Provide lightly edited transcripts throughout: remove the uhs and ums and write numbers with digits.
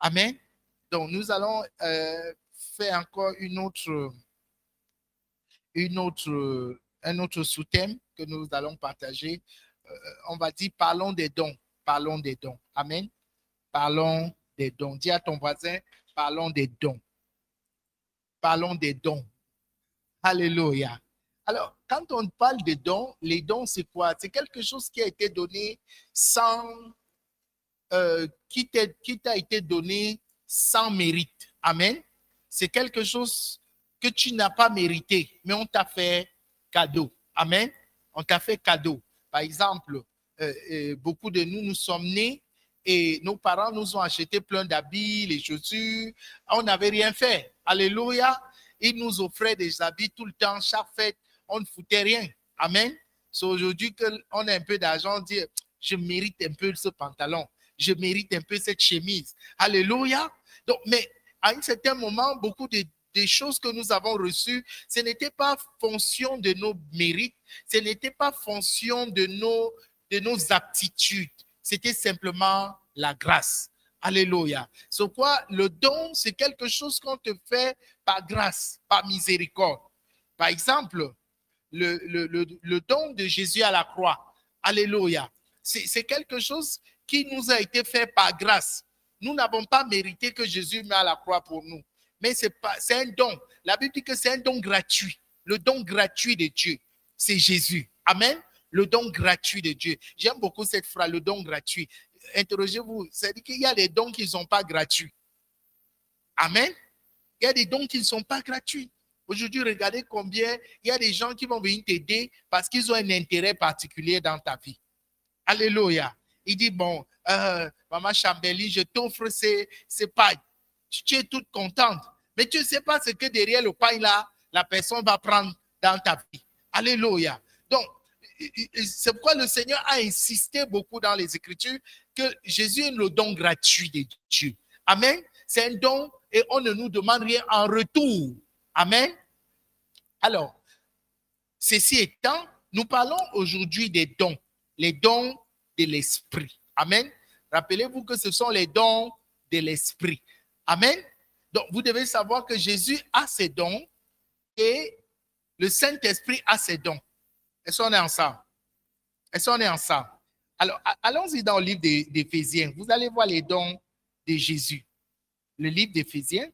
Amen. Donc, nous allons faire encore un autre sous-thème que nous allons partager. On va dire, parlons des dons. Parlons des dons. Amen. Parlons des dons. Dis à ton voisin, parlons des dons. Parlons des dons. Alléluia. Alors, quand on parle de dons, les dons, c'est quoi? C'est quelque chose qui a été donné sans, qui t'a été donné sans mérite. Amen. C'est quelque chose que tu n'as pas mérité, mais on t'a fait cadeau. Amen. On t'a fait cadeau. Par exemple, beaucoup de nous sommes nés et nos parents nous ont acheté plein d'habits, les chaussures. On n'avait rien fait. Alléluia. Ils nous offraient des habits tout le temps, chaque fête, on ne foutait rien. Amen. C'est aujourd'hui qu'on a un peu d'argent, on dit, je mérite un peu ce pantalon, je mérite un peu cette chemise. Alléluia. Donc, mais à un certain moment, beaucoup des choses que nous avons reçues, ce n'était pas fonction de nos mérites, ce n'était pas fonction de nos aptitudes, c'était simplement la grâce. Alléluia. C'est quoi? Le don, c'est quelque chose qu'on te fait par grâce, par miséricorde. Par exemple, le don de Jésus à la croix. Alléluia. C'est quelque chose qui nous a été fait par grâce. Nous n'avons pas mérité que Jésus meure à la croix pour nous. Mais c'est un don. La Bible dit que c'est un don gratuit. Le don gratuit de Dieu, c'est Jésus. Amen. Le don gratuit de Dieu. J'aime beaucoup cette phrase, le don gratuit. Interrogez-vous, c'est-à-dire qu'il y a des dons qui ne sont pas gratuits. Amen. Il y a des dons qui ne sont pas gratuits. Aujourd'hui, regardez combien il y a des gens qui vont venir t'aider parce qu'ils ont un intérêt particulier dans ta vie. Alléluia. Il dit, bon, Maman Chambéry, je t'offre ces pailles. Tu es toute contente. Mais tu ne sais pas ce que derrière le paille là, la personne va prendre dans ta vie. Alléluia. Donc, c'est pourquoi le Seigneur a insisté beaucoup dans les Écritures que Jésus est le don gratuit de Dieu. Amen. C'est un don et on ne nous demande rien en retour. Amen. Alors, ceci étant, nous parlons aujourd'hui des dons, les dons de l'esprit. Amen. Rappelez-vous que ce sont les dons de l'esprit. Amen. Donc, vous devez savoir que Jésus a ses dons et le Saint-Esprit a ses dons. Est-ce qu'on est ensemble? Est-ce qu'on est ensemble? Alors, allons-y dans le livre d'Éphésiens. Vous allez voir les dons de Jésus. Le livre d'Éphésiens.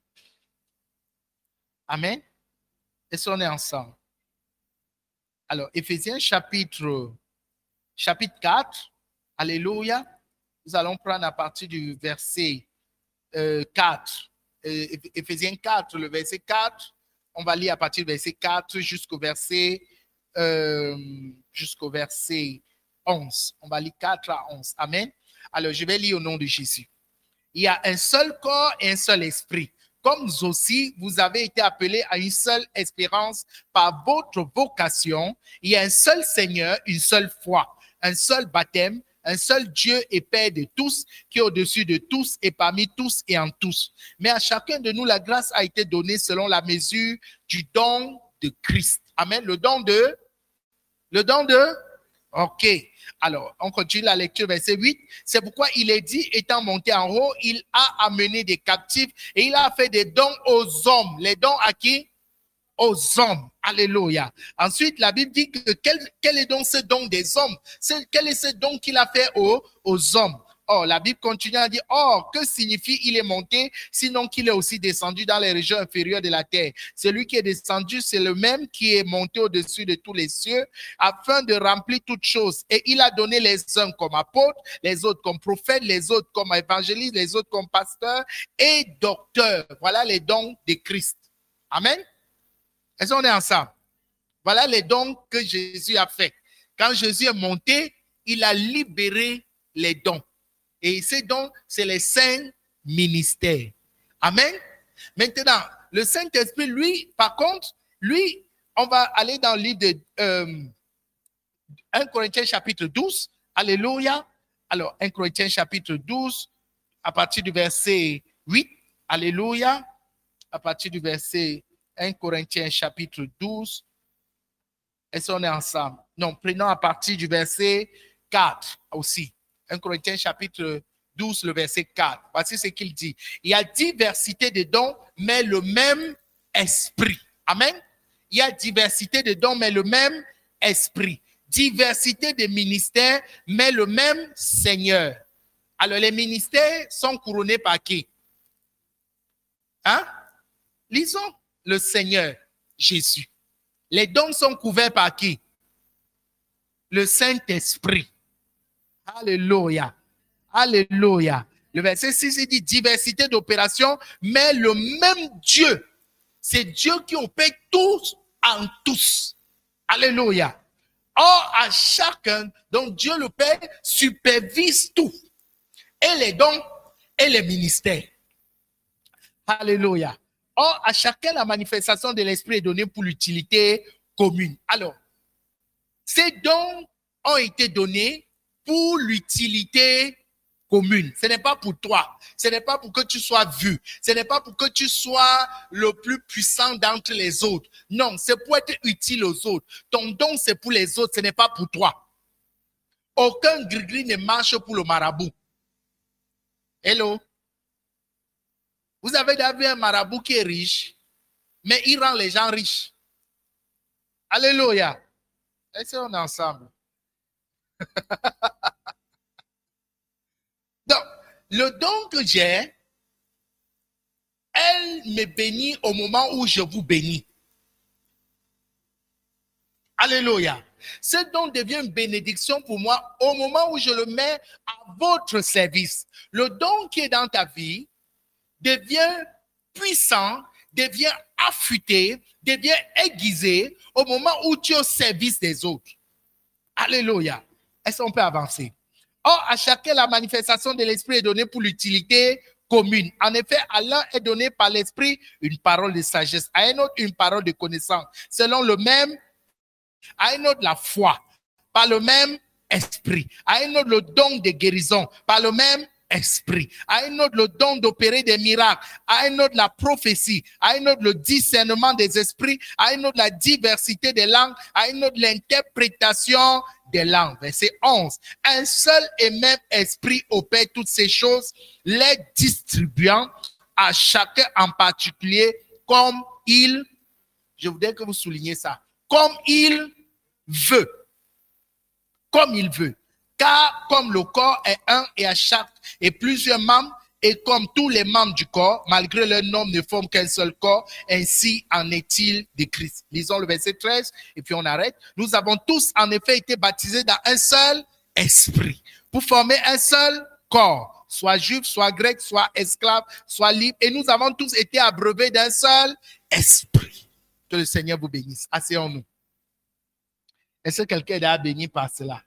Amen. Est-ce qu'on est ensemble? Alors, Éphésiens chapitre 4. Alléluia. Nous allons prendre à partir du verset 4. Éphésiens 4, le verset 4. On va lire à partir du verset 4 jusqu'au verset 11. On va lire 4 à 11. Amen. Alors, je vais lire au nom de Jésus. Il y a un seul corps et un seul esprit. Comme aussi vous avez été appelés à une seule espérance par votre vocation, il y a un seul Seigneur, une seule foi, un seul baptême, un seul Dieu et Père de tous, qui est au-dessus de tous et parmi tous et en tous. Mais à chacun de nous, la grâce a été donnée selon la mesure du don de Christ. Amen. Le don de? Ok. Alors, on continue la lecture, verset 8. C'est pourquoi il est dit, étant monté en haut, il a amené des captifs et il a fait des dons aux hommes. Les dons à qui? Aux hommes. Alléluia. Ensuite, la Bible dit que quel est donc ce don des hommes? Quel est ce don qu'il a fait aux hommes? Or, la Bible continue à dire, or, que signifie il est monté, sinon qu'il est aussi descendu dans les régions inférieures de la terre. Celui qui est descendu, c'est le même qui est monté au-dessus de tous les cieux, afin de remplir toutes choses. Et il a donné les uns comme apôtres, les autres comme prophètes, les autres comme évangélistes, les autres comme pasteurs et docteurs. Voilà les dons de Christ. Amen. Est-ce qu'on est ensemble? Voilà les dons que Jésus a fait. Quand Jésus est monté, il a libéré les dons. Et ces dons, c'est les saints ministères. Amen. Maintenant, le Saint-Esprit, lui, par contre, lui, on va aller dans le livre de 1 Corinthiens chapitre 12. Alléluia. Alors, 1 Corinthiens chapitre 12, à partir du verset 8. Alléluia. À partir du verset 1 Corinthiens chapitre 12. Est-ce qu'on est ensemble? Non, prenons à partir du verset 4 aussi. 1 Corinthiens chapitre 12, le verset 4. Voici ce qu'il dit. Il y a diversité de dons, mais le même esprit. Amen. Il y a diversité de dons, mais le même esprit. Diversité de ministères, mais le même Seigneur. Alors, les ministères sont couronnés par qui? Hein? Lisons le Seigneur Jésus. Les dons sont couverts par qui? Le Saint-Esprit. Alléluia. Alléluia. Le verset 6, il dit diversité d'opérations, mais le même Dieu. C'est Dieu qui opère tous en tous. Alléluia. Or, à chacun, donc Dieu le Père supervise tout. Et les dons et les ministères. Alléluia. Or, à chacun, la manifestation de l'Esprit est donnée pour l'utilité commune. Alors, ces dons ont été donnés pour l'utilité commune. Ce n'est pas pour toi. Ce n'est pas pour que tu sois vu. Ce n'est pas pour que tu sois le plus puissant d'entre les autres. Non, c'est pour être utile aux autres. Ton don, c'est pour les autres. Ce n'est pas pour toi. Aucun gris-gris ne marche pour le marabout. Hello? Vous avez déjà vu un marabout qui est riche, mais il rend les gens riches. Alléluia. Est-ce qu'on est ensemble? Donc, le don que j'ai, elle me bénit au moment où je vous bénis. Alléluia. Ce don devient une bénédiction pour moi au moment où je le mets à votre service. Le don qui est dans ta vie devient puissant, devient affûté, devient aiguisé au moment où tu es au service des autres. Alléluia. Est-ce qu'on peut avancer? Or, à chacun, la manifestation de l'Esprit est donnée pour l'utilité commune. En effet, à l'un est donné par l'Esprit une parole de sagesse, à un autre une parole de connaissance, selon le même, à un autre la foi, par le même esprit, à un autre le don de guérison, par le même esprit, à un autre le don d'opérer des miracles, à un autre la prophétie, à un autre le discernement des esprits, à un autre la diversité des langues, à un autre l'interprétation des langues. Verset 11. Un seul et même esprit opère toutes ces choses, les distribuant à chacun en particulier comme il, je voudrais que vous souligniez ça, comme il veut. Comme il veut. Car comme le corps est un et à chaque et plusieurs membres, et comme tous les membres du corps, malgré leur nombre, ne forment qu'un seul corps, ainsi en est-il de Christ. Lisons le verset 13 et puis on arrête. Nous avons tous en effet été baptisés dans un seul esprit pour former un seul corps, soit juif, soit grec, soit esclave, soit libre. Et nous avons tous été abreuvés d'un seul esprit. Que le Seigneur vous bénisse. Asseyons-nous. Est-ce que quelqu'un est béni par cela?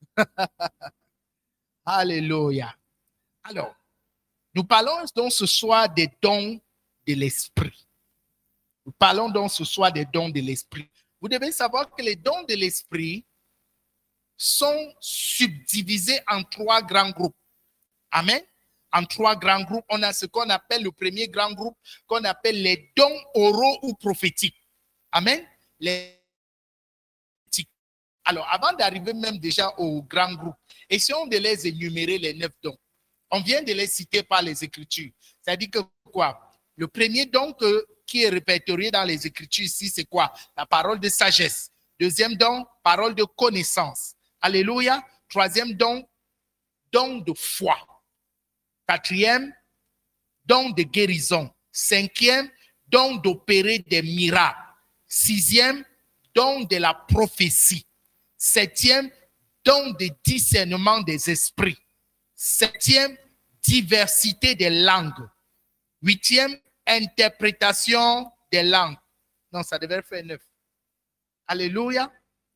Alléluia. Alors, nous parlons donc ce soir des dons de l'esprit. Nous parlons donc ce soir des dons de l'esprit. Vous devez savoir que les dons de l'esprit sont subdivisés en 3 grands groupes. Amen. En 3 grands groupes, on a ce qu'on appelle le premier grand groupe, qu'on appelle les dons oraux ou prophétiques. Amen. Alors, avant d'arriver même déjà au grand groupe, essayons de les énumérer, les 9 dons. On vient de les citer par les Écritures. C'est-à-dire que quoi? Le premier don qui est répertorié dans les Écritures ici, c'est quoi? La parole de sagesse. Deuxième don, parole de connaissance. Alléluia. Troisième don, don de foi. Quatrième, don de guérison. Cinquième, don d'opérer des miracles. Sixième, don de la prophétie. Septième, don de discernement des esprits. Septième, diversité des langues. Huitième, interprétation des langues. Non, ça devait faire 9. Alléluia.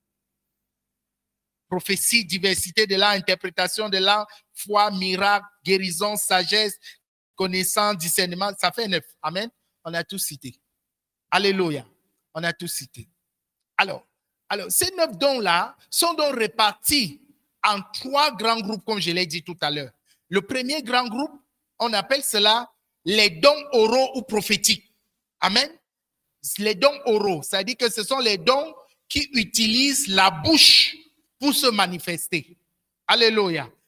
Prophétie, diversité de langues, interprétation de langues, foi, miracle, guérison, sagesse, connaissance, discernement. Ça fait 9. Amen. On a tout cité. Alléluia. On a tout cité. Alors, ces 9 dons-là sont donc répartis en 3 grands groupes, comme je l'ai dit tout à l'heure. Le premier grand groupe, on appelle cela les dons oraux ou prophétiques. Amen. Les dons oraux, c'est-à-dire que ce sont les dons qui utilisent la bouche pour se manifester. Alléluia.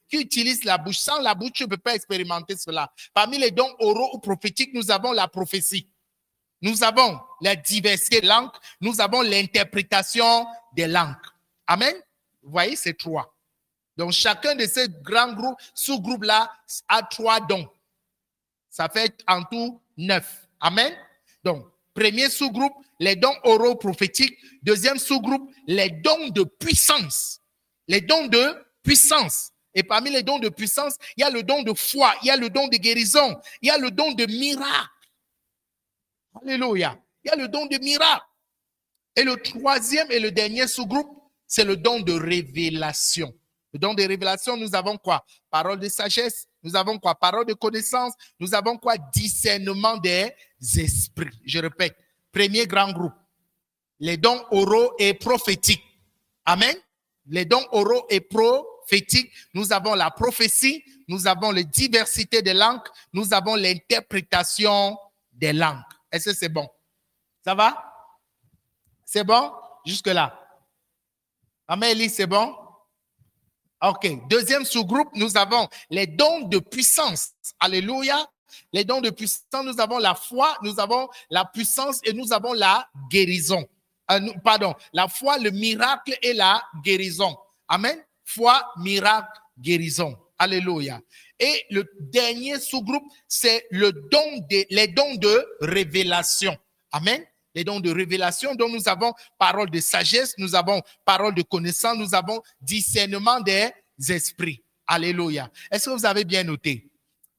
qui utilise la bouche. Sans la bouche, tu ne peux pas expérimenter cela. Parmi les dons oraux ou prophétiques, nous avons la prophétie. Nous avons la diversité de langues. Nous avons l'interprétation des langues. Amen. Vous voyez, c'est 3. Donc, chacun de ces grands groupes, sous-groupes-là a 3 dons. Ça fait en tout 9. Amen. Donc, premier sous-groupe, les dons oraux prophétiques. Deuxième sous-groupe, les dons de puissance. Les dons de puissance. Et parmi les dons de puissance, il y a le don de foi, il y a le don de guérison, il y a le don de miracle. Alléluia. Il y a le don de miracle. Et le troisième et le dernier sous-groupe, c'est le don de révélation. Le don de révélation, nous avons quoi? Parole de sagesse. Nous avons quoi? Parole de connaissance. Nous avons quoi? Discernement des esprits. Je répète, premier grand groupe. Les dons oraux et prophétiques. Amen. Les dons oraux et prophétiques. Nous avons la prophétie. Nous avons la diversité des langues. Nous avons l'interprétation des langues. Est-ce que c'est bon? Ça va? C'est bon? Jusque-là. Amélie, c'est bon? OK. Deuxième sous-groupe, nous avons les dons de puissance. Alléluia. Les dons de puissance, nous avons la foi, nous avons la puissance et nous avons la guérison. La foi, le miracle et la guérison. Amen. Foi, miracle, guérison. Alléluia. Et le dernier sous-groupe, c'est les dons de révélation. Amen. Les dons de révélation, dont nous avons parole de sagesse, nous avons parole de connaissance, nous avons discernement des esprits. Alléluia. Est-ce que vous avez bien noté?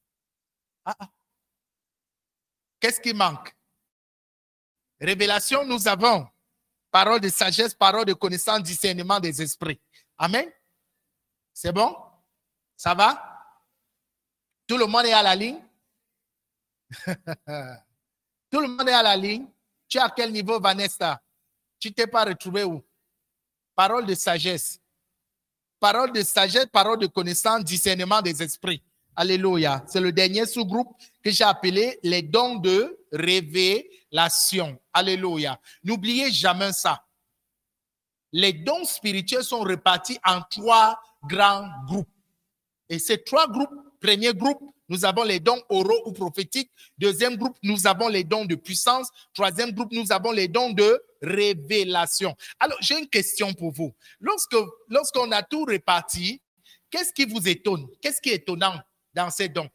Qu'est-ce qui manque? Révélation, nous avons parole de sagesse, parole de connaissance, discernement des esprits. Amen. C'est bon? Ça va? Tout le monde est à la ligne? Tout le monde est à la ligne? Tu es à quel niveau, Vanessa? Tu ne t'es pas retrouvé où? Parole de sagesse. Parole de sagesse, parole de connaissance, discernement des esprits. Alléluia. C'est le dernier sous-groupe que j'ai appelé les dons de révélation. Alléluia. N'oubliez jamais ça. Les dons spirituels sont répartis en 3 grands groupes. Et ces 3 groupes, premier groupe, nous avons les dons oraux ou prophétiques. Deuxième groupe, nous avons les dons de puissance. Troisième groupe, nous avons les dons de révélation. Alors, j'ai une question pour vous. Lorsqu'on a tout réparti, qu'est-ce qui vous étonne? Qu'est-ce qui est étonnant dans ces dons?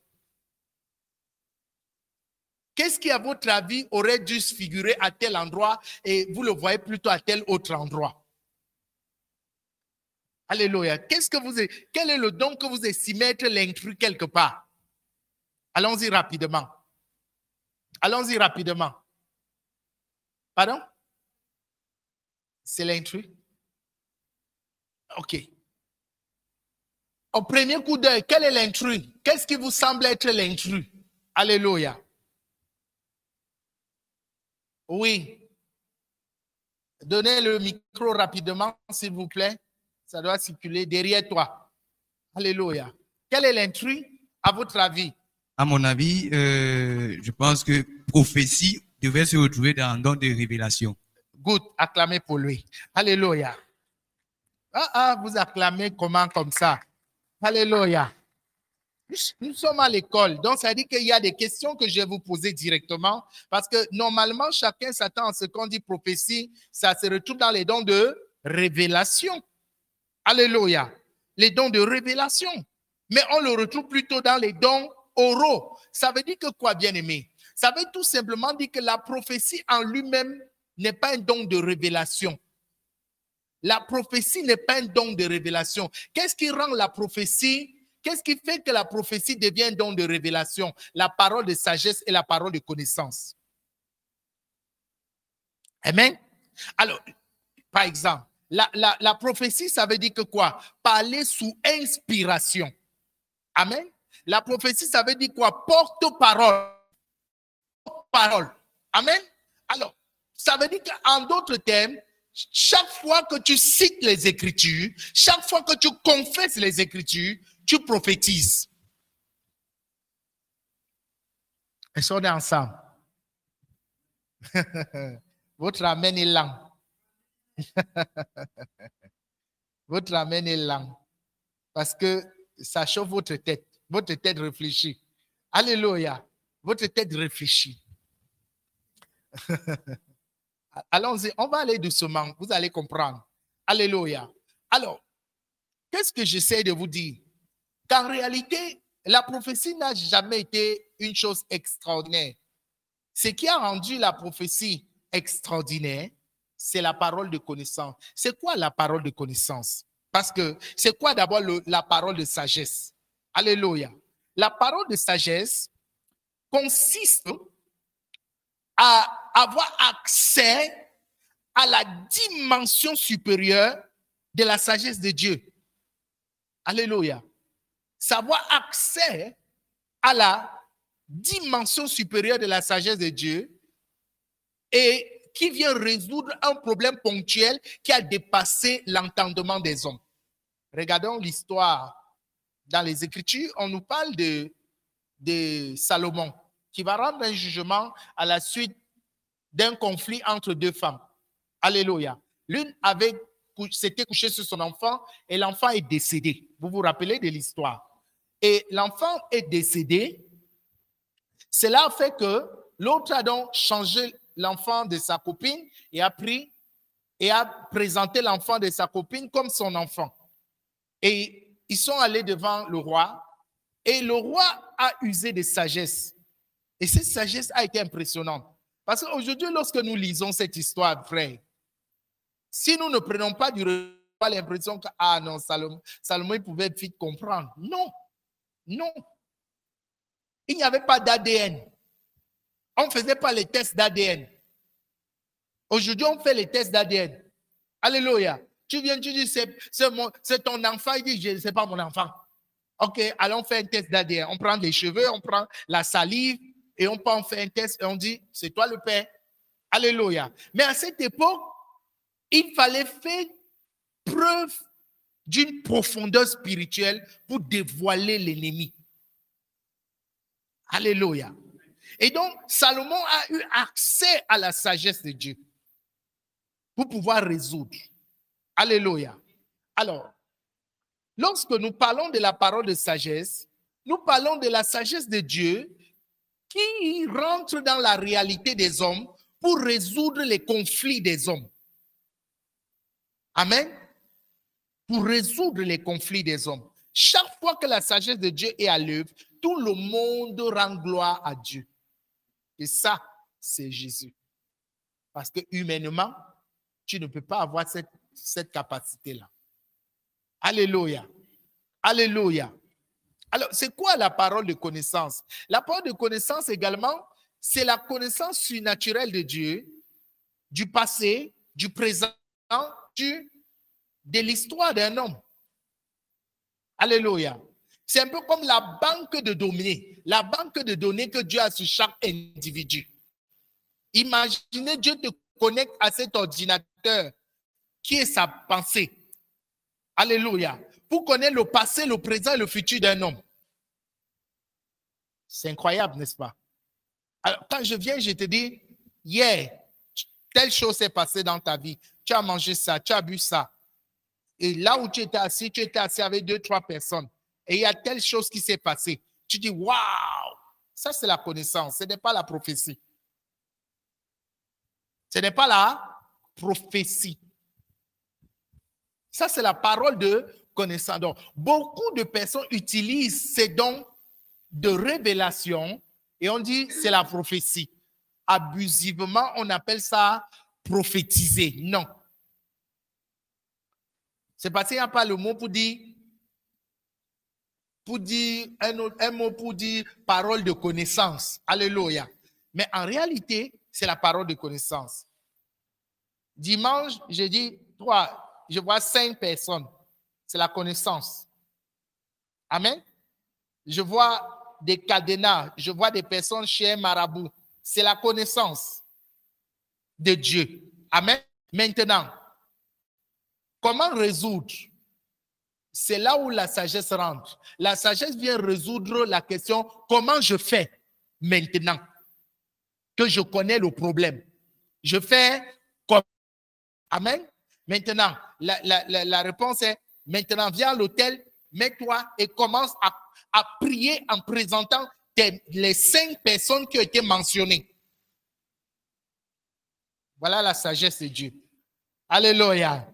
Qu'est-ce qui, à votre avis, aurait dû se figurer à tel endroit et vous le voyez plutôt à tel autre endroit? Alléluia. Quel est le don que vous estimez être l'intrus quelque part? Allons-y rapidement. Allons-y rapidement. Pardon? C'est l'intrus? OK. Au premier coup d'œil, quel est l'intrus? Qu'est-ce qui vous semble être l'intrus? Alléluia. Oui. Donnez le micro rapidement, s'il vous plaît. Ça doit circuler derrière toi. Alléluia. Quel est l'intrus, à votre avis? À mon avis, je pense que prophétie devait se retrouver dans le don de révélation. Good, acclamez pour lui. Alléluia. Vous acclamez comment comme ça? Alléluia. Nous sommes à l'école, donc ça veut dire qu'il y a des questions que je vais vous poser directement parce que normalement, chacun s'attend à ce qu'on dit prophétie, ça se retrouve dans les dons de révélation. Alléluia. Les dons de révélation. Mais on le retrouve plutôt dans les dons oraux. Ça veut dire que quoi, bien-aimé? Ça veut tout simplement dire que la prophétie en lui-même n'est pas un don de révélation. La prophétie n'est pas un don de révélation. Qu'est-ce qui rend la prophétie? Qu'est-ce qui fait que la prophétie devient un don de révélation? La parole de sagesse et la parole de connaissance. Amen. Alors, par exemple, la prophétie, ça veut dire que quoi? Parler sous inspiration. Amen. La prophétie, ça veut dire quoi? Porte-parole. Parole. Amen. Alors, ça veut dire qu'en d'autres termes, chaque fois que tu cites les Écritures, chaque fois que tu confesses les Écritures, tu prophétises. Est-ce qu'on est ensemble? Votre amen est lent. Votre amen est lent. Parce que Ça chauffe votre tête. Votre tête réfléchit. Alléluia. Votre tête réfléchit. Allons-y, on va aller doucement. Vous allez comprendre. Alléluia. Alors, qu'est-ce que j'essaie de vous dire? Qu'en réalité, la prophétie n'a jamais été une chose extraordinaire. Ce qui a rendu la prophétie extraordinaire, c'est la parole de connaissance. C'est quoi la parole de connaissance? Parce que c'est quoi d'abord la parole de sagesse? Alléluia. La parole de sagesse consiste à avoir accès à la dimension supérieure de la sagesse de Dieu. Alléluia. Savoir accès à la dimension supérieure de la sagesse de Dieu et qui vient résoudre un problème ponctuel qui a dépassé l'entendement des hommes. Regardons l'histoire. Dans les Écritures, on nous parle de Salomon qui va rendre un jugement à la suite d'un conflit entre deux femmes. Alléluia. L'une s'était couchée sur son enfant et l'enfant est décédé. Vous vous rappelez de l'histoire? Et l'enfant est décédé. Cela fait que l'autre a donc changé l'enfant de sa copine et a pris et a présenté l'enfant de sa copine comme son enfant. Et ils sont allés devant le roi et le roi a usé de sagesse. Et cette sagesse a été impressionnante. Parce qu'aujourd'hui, lorsque nous lisons cette histoire, frère, si nous ne prenons pas du recul, on a l'impression que, ah non, Salomon pouvait vite comprendre. Non, non. Il n'y avait pas d'ADN. On ne faisait pas les tests d'ADN. Aujourd'hui, on fait les tests d'ADN. Alléluia. Tu viens, tu dis, c'est ton enfant. Il dit, ce n'est pas mon enfant. OK, allons faire un test d'ADN. On prend les cheveux, on prend la salive et on fait un test et on dit, c'est toi le père. Alléluia. Mais à cette époque, il fallait faire preuve d'une profondeur spirituelle pour dévoiler l'ennemi. Alléluia. Et donc, Salomon a eu accès à la sagesse de Dieu pour pouvoir résoudre. Alléluia. Alors, lorsque nous parlons de la parole de sagesse, nous parlons de la sagesse de Dieu qui rentre dans la réalité des hommes pour résoudre les conflits des hommes. Amen. Pour résoudre les conflits des hommes. Chaque fois que la sagesse de Dieu est à l'œuvre, tout le monde rend gloire à Dieu. Et ça, c'est Jésus. Parce que humainement, tu ne peux pas avoir cette capacité-là. Alléluia. Alléluia. Alors, c'est quoi la parole de connaissance? La parole de connaissance également, c'est la connaissance surnaturelle de Dieu, du passé, du présent, de l'histoire d'un homme. Alléluia. C'est un peu comme la banque de données. La banque de données que Dieu a sur chaque individu. Imaginez, Dieu te connecte à cet ordinateur qui est sa pensée. Alléluia. Pour connaître le passé, le présent et le futur d'un homme. C'est incroyable, n'est-ce pas? Alors, quand je viens, je te dis, hier, telle chose s'est passée dans ta vie. Tu as mangé ça, tu as bu ça. Et là où tu étais assis avec 2-3 personnes. Et il y a telle chose qui s'est passée. Tu dis, waouh! Ça, c'est la connaissance. Ce n'est pas la prophétie. Ce n'est pas la prophétie. Ça, c'est la parole de connaissance. Donc, beaucoup de personnes utilisent ces dons de révélation et on dit c'est la prophétie. Abusivement, on appelle ça prophétiser. Non. C'est parce qu'il n'y a pas le mot pour dire un mot pour dire parole de connaissance. Alléluia. Mais en réalité, c'est la parole de connaissance. Dimanche, j'ai dit, je vois 5 personnes. C'est la connaissance. Amen. Je vois des cadenas, je vois des personnes chez un marabout. C'est la connaissance de Dieu. Amen. Maintenant, comment résoudre? C'est là où la sagesse rentre. La sagesse vient résoudre la question, comment je fais maintenant que je connais le problème? Je fais comme... Amen. Maintenant, la réponse est, maintenant, viens à l'hôtel, mets-toi et commence à prier en présentant les 5 personnes qui ont été mentionnées. Voilà la sagesse de Dieu. Alléluia.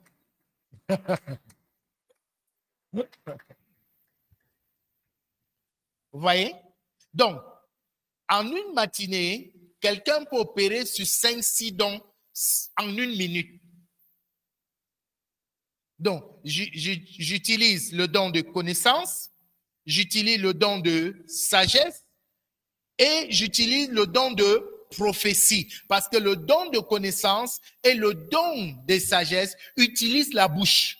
Vous voyez? Donc, en une matinée, quelqu'un peut opérer sur 5-6 dons en 1 minute. Donc, j'utilise le don de connaissance, j'utilise le don de sagesse et j'utilise le don de prophétie. Parce que le don de connaissance et le don de sagesse utilisent la bouche.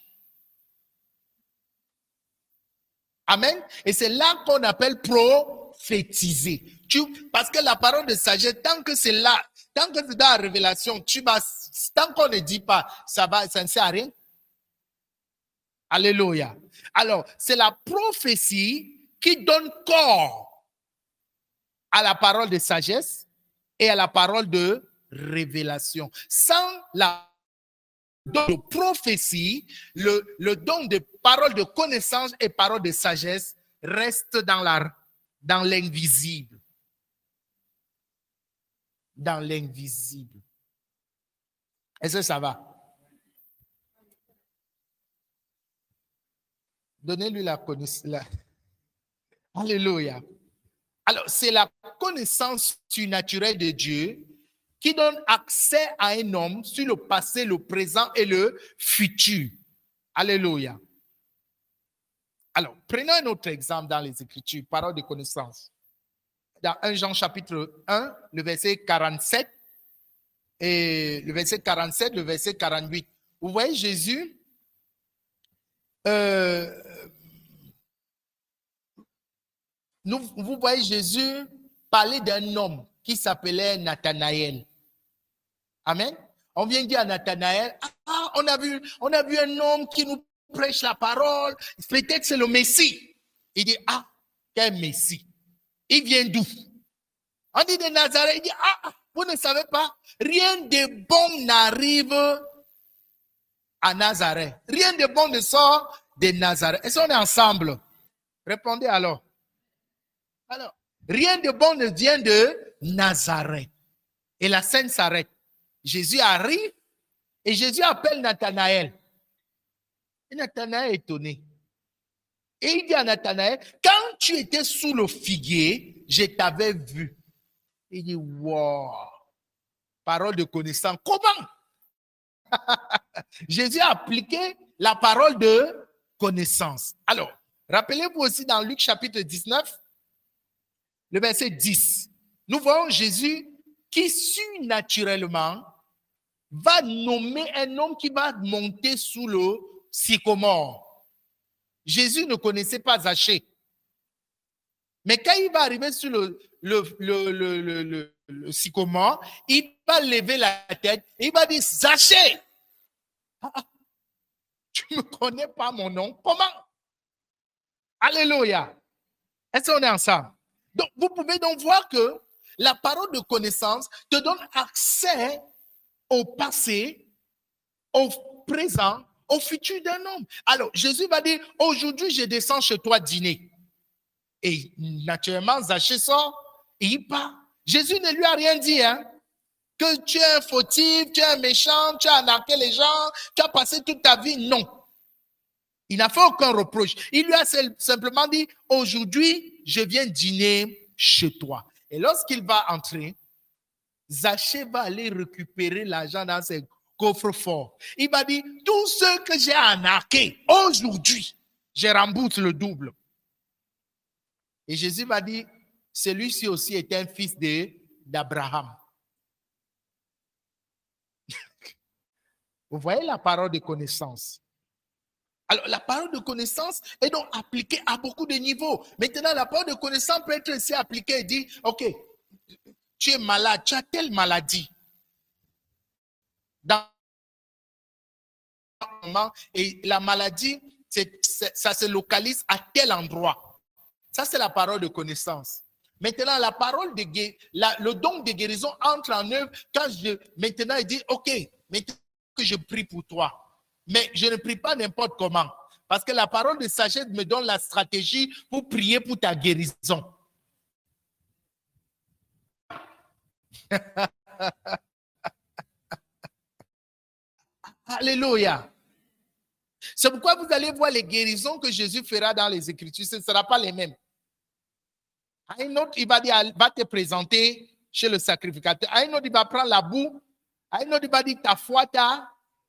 Amen. Et c'est là qu'on appelle prophétiser. Parce que la parole de sagesse, tant que c'est là, tant que c'est dans la révélation, tant qu'on ne dit pas, ça ne sert à rien. Alléluia. Alors, c'est la prophétie qui donne corps à la parole de sagesse et à la parole de révélation. Sans la don de prophétie, le don de parole de connaissance et parole de sagesse reste dans l'invisible. Dans l'invisible. Est-ce que ça va? Donnez-lui la connaissance. Alléluia. Alors, c'est la connaissance surnaturelle de Dieu qui donne accès à un homme sur le passé, le présent et le futur. Alléluia. Alors, prenons un autre exemple dans les Écritures, parole de connaissance. Dans 1 Jean chapitre 1, le verset 47 et le verset 47, le verset 48. Vous voyez Jésus, vous voyez Jésus parler d'un homme qui s'appelait Nathanaël. Amen. On vient dire à Nathanaël, on a vu un homme qui nous prêche la parole, peut-être c'est le Messie. Il dit, quel Messie? Il vient d'où? On dit de Nazareth, il dit, vous ne savez pas, rien de bon n'arrive à Nazareth. Rien de bon ne sort de Nazareth. Est-ce qu'on est ensemble? Répondez alors. Alors, rien de bon ne vient de Nazareth. Et la scène s'arrête. Jésus arrive et Jésus appelle Nathanaël. Et Nathanaël est étonné. Et il dit à Nathanaël, quand tu étais sous le figuier, je t'avais vu. Il dit, wow, parole de connaissance. Comment? Jésus a appliqué la parole de connaissance. Alors, rappelez-vous aussi dans Luc chapitre 19, le verset 10, nous voyons Jésus qui surnaturellement va nommer un homme qui va monter sous le sycomore. Jésus ne connaissait pas Zachée. Mais quand il va arriver sur le sycomore, il va lever la tête et il va dire, Zachée, tu ne me connais pas mon nom, comment? Alléluia. Est-ce qu'on est ensemble? Donc, vous pouvez donc voir que la parole de connaissance te donne accès au passé, au présent, au futur d'un homme. Alors, Jésus va dire, aujourd'hui, je descends chez toi dîner. Et naturellement, Zachée sort et il part. Jésus ne lui a rien dit, hein. Que tu es un fautif, tu es un méchant, tu as arnaqué les gens, tu as passé toute ta vie. Non. Il n'a fait aucun reproche. Il lui a simplement dit, aujourd'hui, je viens dîner chez toi. Et lorsqu'il va entrer, Zachée va aller récupérer l'argent dans ses coffres forts. Il va dire, tout ce que j'ai arnaqué aujourd'hui, je rembourse le double. Et Jésus va dire, celui-ci aussi est un fils d'Abraham. Vous voyez la parole de connaissance. Alors, la parole de connaissance est donc appliquée à beaucoup de niveaux. Maintenant, la parole de connaissance peut être aussi appliquée et dire, OK, tu es malade, tu as telle maladie. Et la maladie, ça se localise à tel endroit. Ça, c'est la parole de connaissance. Maintenant, la parole le don de guérison entre en œuvre quand maintenant il dit, OK, maintenant que je prie pour toi, mais je ne prie pas n'importe comment. Parce que la parole de sagesse me donne la stratégie pour prier pour ta guérison. Alléluia. C'est pourquoi vous allez voir les guérisons que Jésus fera dans les Écritures. Ce ne sera pas les mêmes. À un autre, il va te présenter chez le sacrificateur. À un autre, il va prendre la boue. À un autre, il va dire ta foi, ta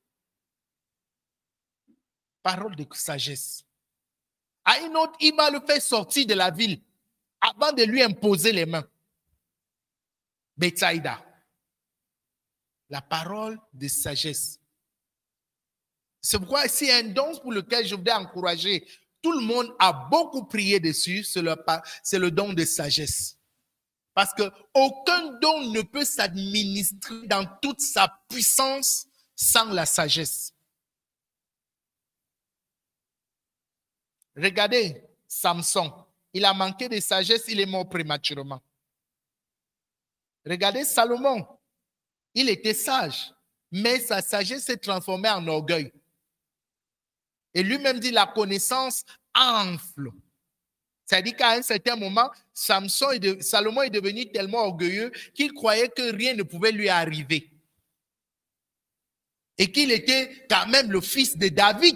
parole de sagesse. À un autre, il va le faire sortir de la ville avant de lui imposer les mains. Bethsaïda. La parole de sagesse. C'est pourquoi c'est un don pour lequel je voudrais encourager. Tout le monde a beaucoup prié dessus, c'est le don de sagesse. Parce qu'aucun don ne peut s'administrer dans toute sa puissance sans la sagesse. Regardez Samson. Il a manqué de sagesse, il est mort prématurément. Regardez Salomon. Il était sage, mais sa sagesse s'est transformée en orgueil. Et lui-même dit la connaissance enfle. C'est-à-dire qu'à un certain moment, Salomon est devenu tellement orgueilleux qu'il croyait que rien ne pouvait lui arriver. Et qu'il était quand même le fils de David.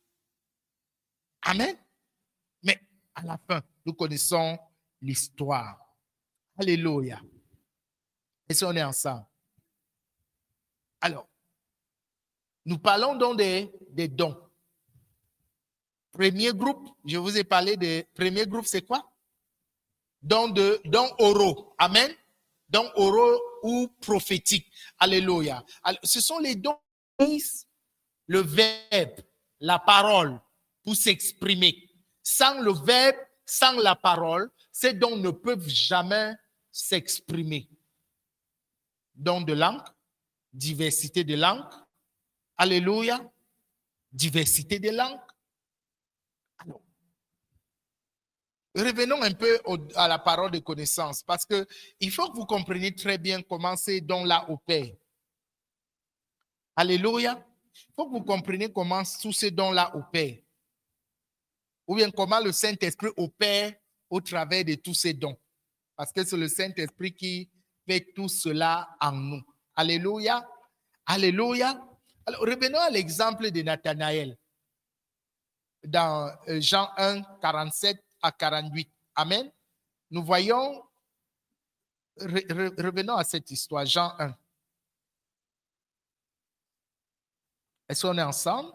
Amen. Mais à la fin, nous connaissons l'histoire. Alléluia. Et si on est ensemble. Alors, nous parlons donc des dons. Premier groupe, je vous ai parlé de premier groupe, c'est quoi? Dons oraux. Amen. Dons oraux ou prophétiques. Alléluia. Alors, ce sont les dons qui utilisent le verbe, la parole, pour s'exprimer. Sans le verbe, sans la parole, ces dons ne peuvent jamais s'exprimer. Dons de langue, diversité de langue. Alléluia. Diversité de langue. Alors, revenons un peu à la parole de connaissance parce qu'il faut que vous compreniez très bien comment ces dons-là opèrent. Alléluia. Il faut que vous compreniez comment tous ces dons-là opèrent. Ou bien comment le Saint-Esprit opère au travers de tous ces dons. Parce que c'est le Saint-Esprit qui fait tout cela en nous. Alléluia. Alléluia. Alors, revenons à l'exemple de Nathanaël. Dans Jean 1, 47 à 48. Amen. Nous voyons, revenons à cette histoire, Jean 1. Est-ce qu'on est ensemble?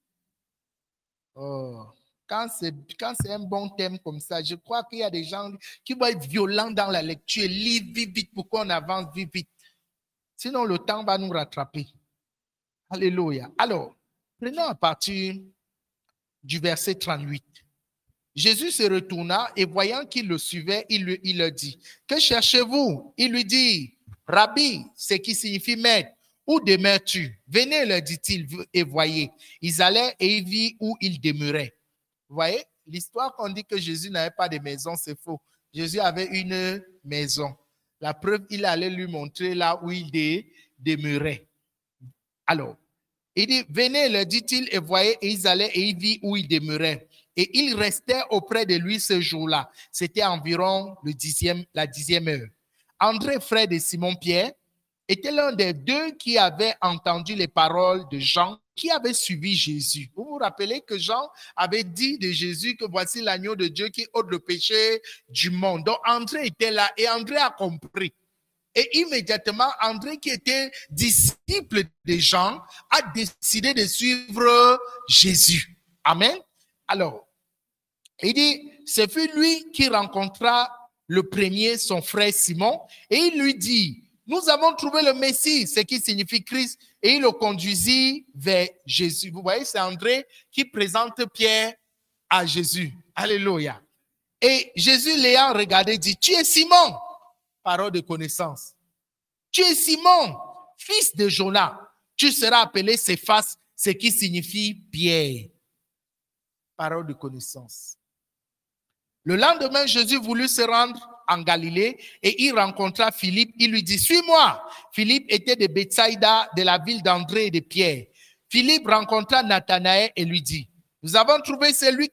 Oh. Quand c'est un bon thème comme ça, je crois qu'il y a des gens qui vont être violents dans la lecture. Lis vite pour qu'on avance vite. Sinon, le temps va nous rattraper. Alléluia. Alors, prenons à partir du verset 38. Jésus se retourna et voyant qu'il le suivait, il leur dit, « Que cherchez-vous » Il lui dit, « Rabbi, ce qui signifie maître, où demeures-tu » « Venez, leur dit-il, et voyez. » Ils allèrent et ils virent où il demeurait. Vous voyez, l'histoire qu'on dit que Jésus n'avait pas de maison, c'est faux. Jésus avait une maison. La preuve, il allait lui montrer là où il demeurait. Alors, il dit, venez, leur dit-il, et voyez, et ils allaient et ils virent où il demeurait. Et ils restaient auprès de lui ce jour-là. C'était environ la 10e heure. André, frère de Simon-Pierre, était l'un des deux qui avait entendu les paroles de Jean, qui avait suivi Jésus. Vous vous rappelez que Jean avait dit de Jésus que voici l'agneau de Dieu qui ôte le péché du monde. Donc André était là et André a compris. Et immédiatement, André, qui était disciple de Jean, a décidé de suivre Jésus. Amen. Alors, il dit, ce fut lui qui rencontra le premier, son frère Simon, et il lui dit, nous avons trouvé le Messie, ce qui signifie Christ, et il le conduisit vers Jésus. Vous voyez, c'est André qui présente Pierre à Jésus. Alléluia. Et Jésus l'ayant regardé dit, tu es Simon, parole de connaissance. Tu es Simon, fils de Jonas. Tu seras appelé Céphas, ce qui signifie Pierre. Parole de connaissance. Le lendemain, Jésus voulut se rendre en Galilée et il rencontra Philippe. Il lui dit, suis-moi. Philippe était de Bethsaïda, de la ville d'André et de Pierre. Philippe rencontra Nathanaël et lui dit, Nous avons trouvé celui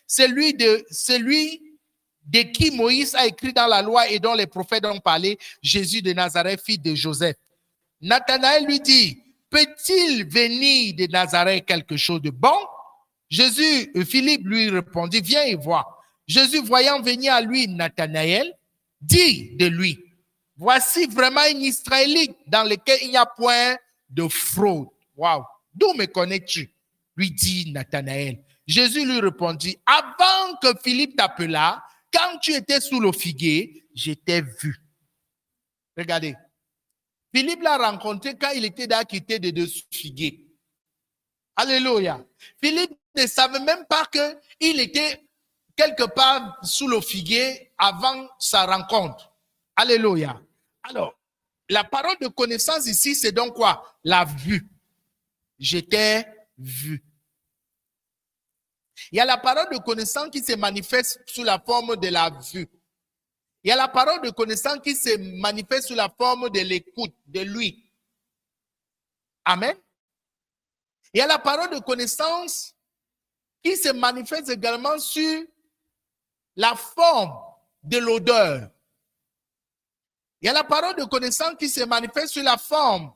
de qui Moïse a écrit dans la loi et dont les prophètes ont parlé, Jésus de Nazareth, fils de Joseph. Nathanaël lui dit, peut-il venir de Nazareth quelque chose de bon? Philippe lui répondit, viens et vois. Jésus, voyant venir à lui Nathanaël, dit de lui, voici vraiment un Israélite dans lequel il n'y a point de fraude. Waouh! D'où me connais-tu? Lui dit Nathanaël. Jésus lui répondit, avant que Philippe t'appelât, quand tu étais sous le figuier, je t'ai vu. Regardez. Philippe l'a rencontré quand il était dans quitté de dessous figuier. Alléluia. Philippe ne savait même pas qu'il était quelque part sous le figuier avant sa rencontre. Alléluia. Alors, la parole de connaissance ici, c'est donc quoi? La vue. Je t'ai vu. Il y a la parole de connaissance qui se manifeste sous la forme de la vue. Il y a la parole de connaissance qui se manifeste sous la forme de l'écoute de lui. Amen. Il y a la parole de connaissance qui se manifeste également sur la forme de l'odeur. Il y a la parole de connaissance qui se manifeste sur la forme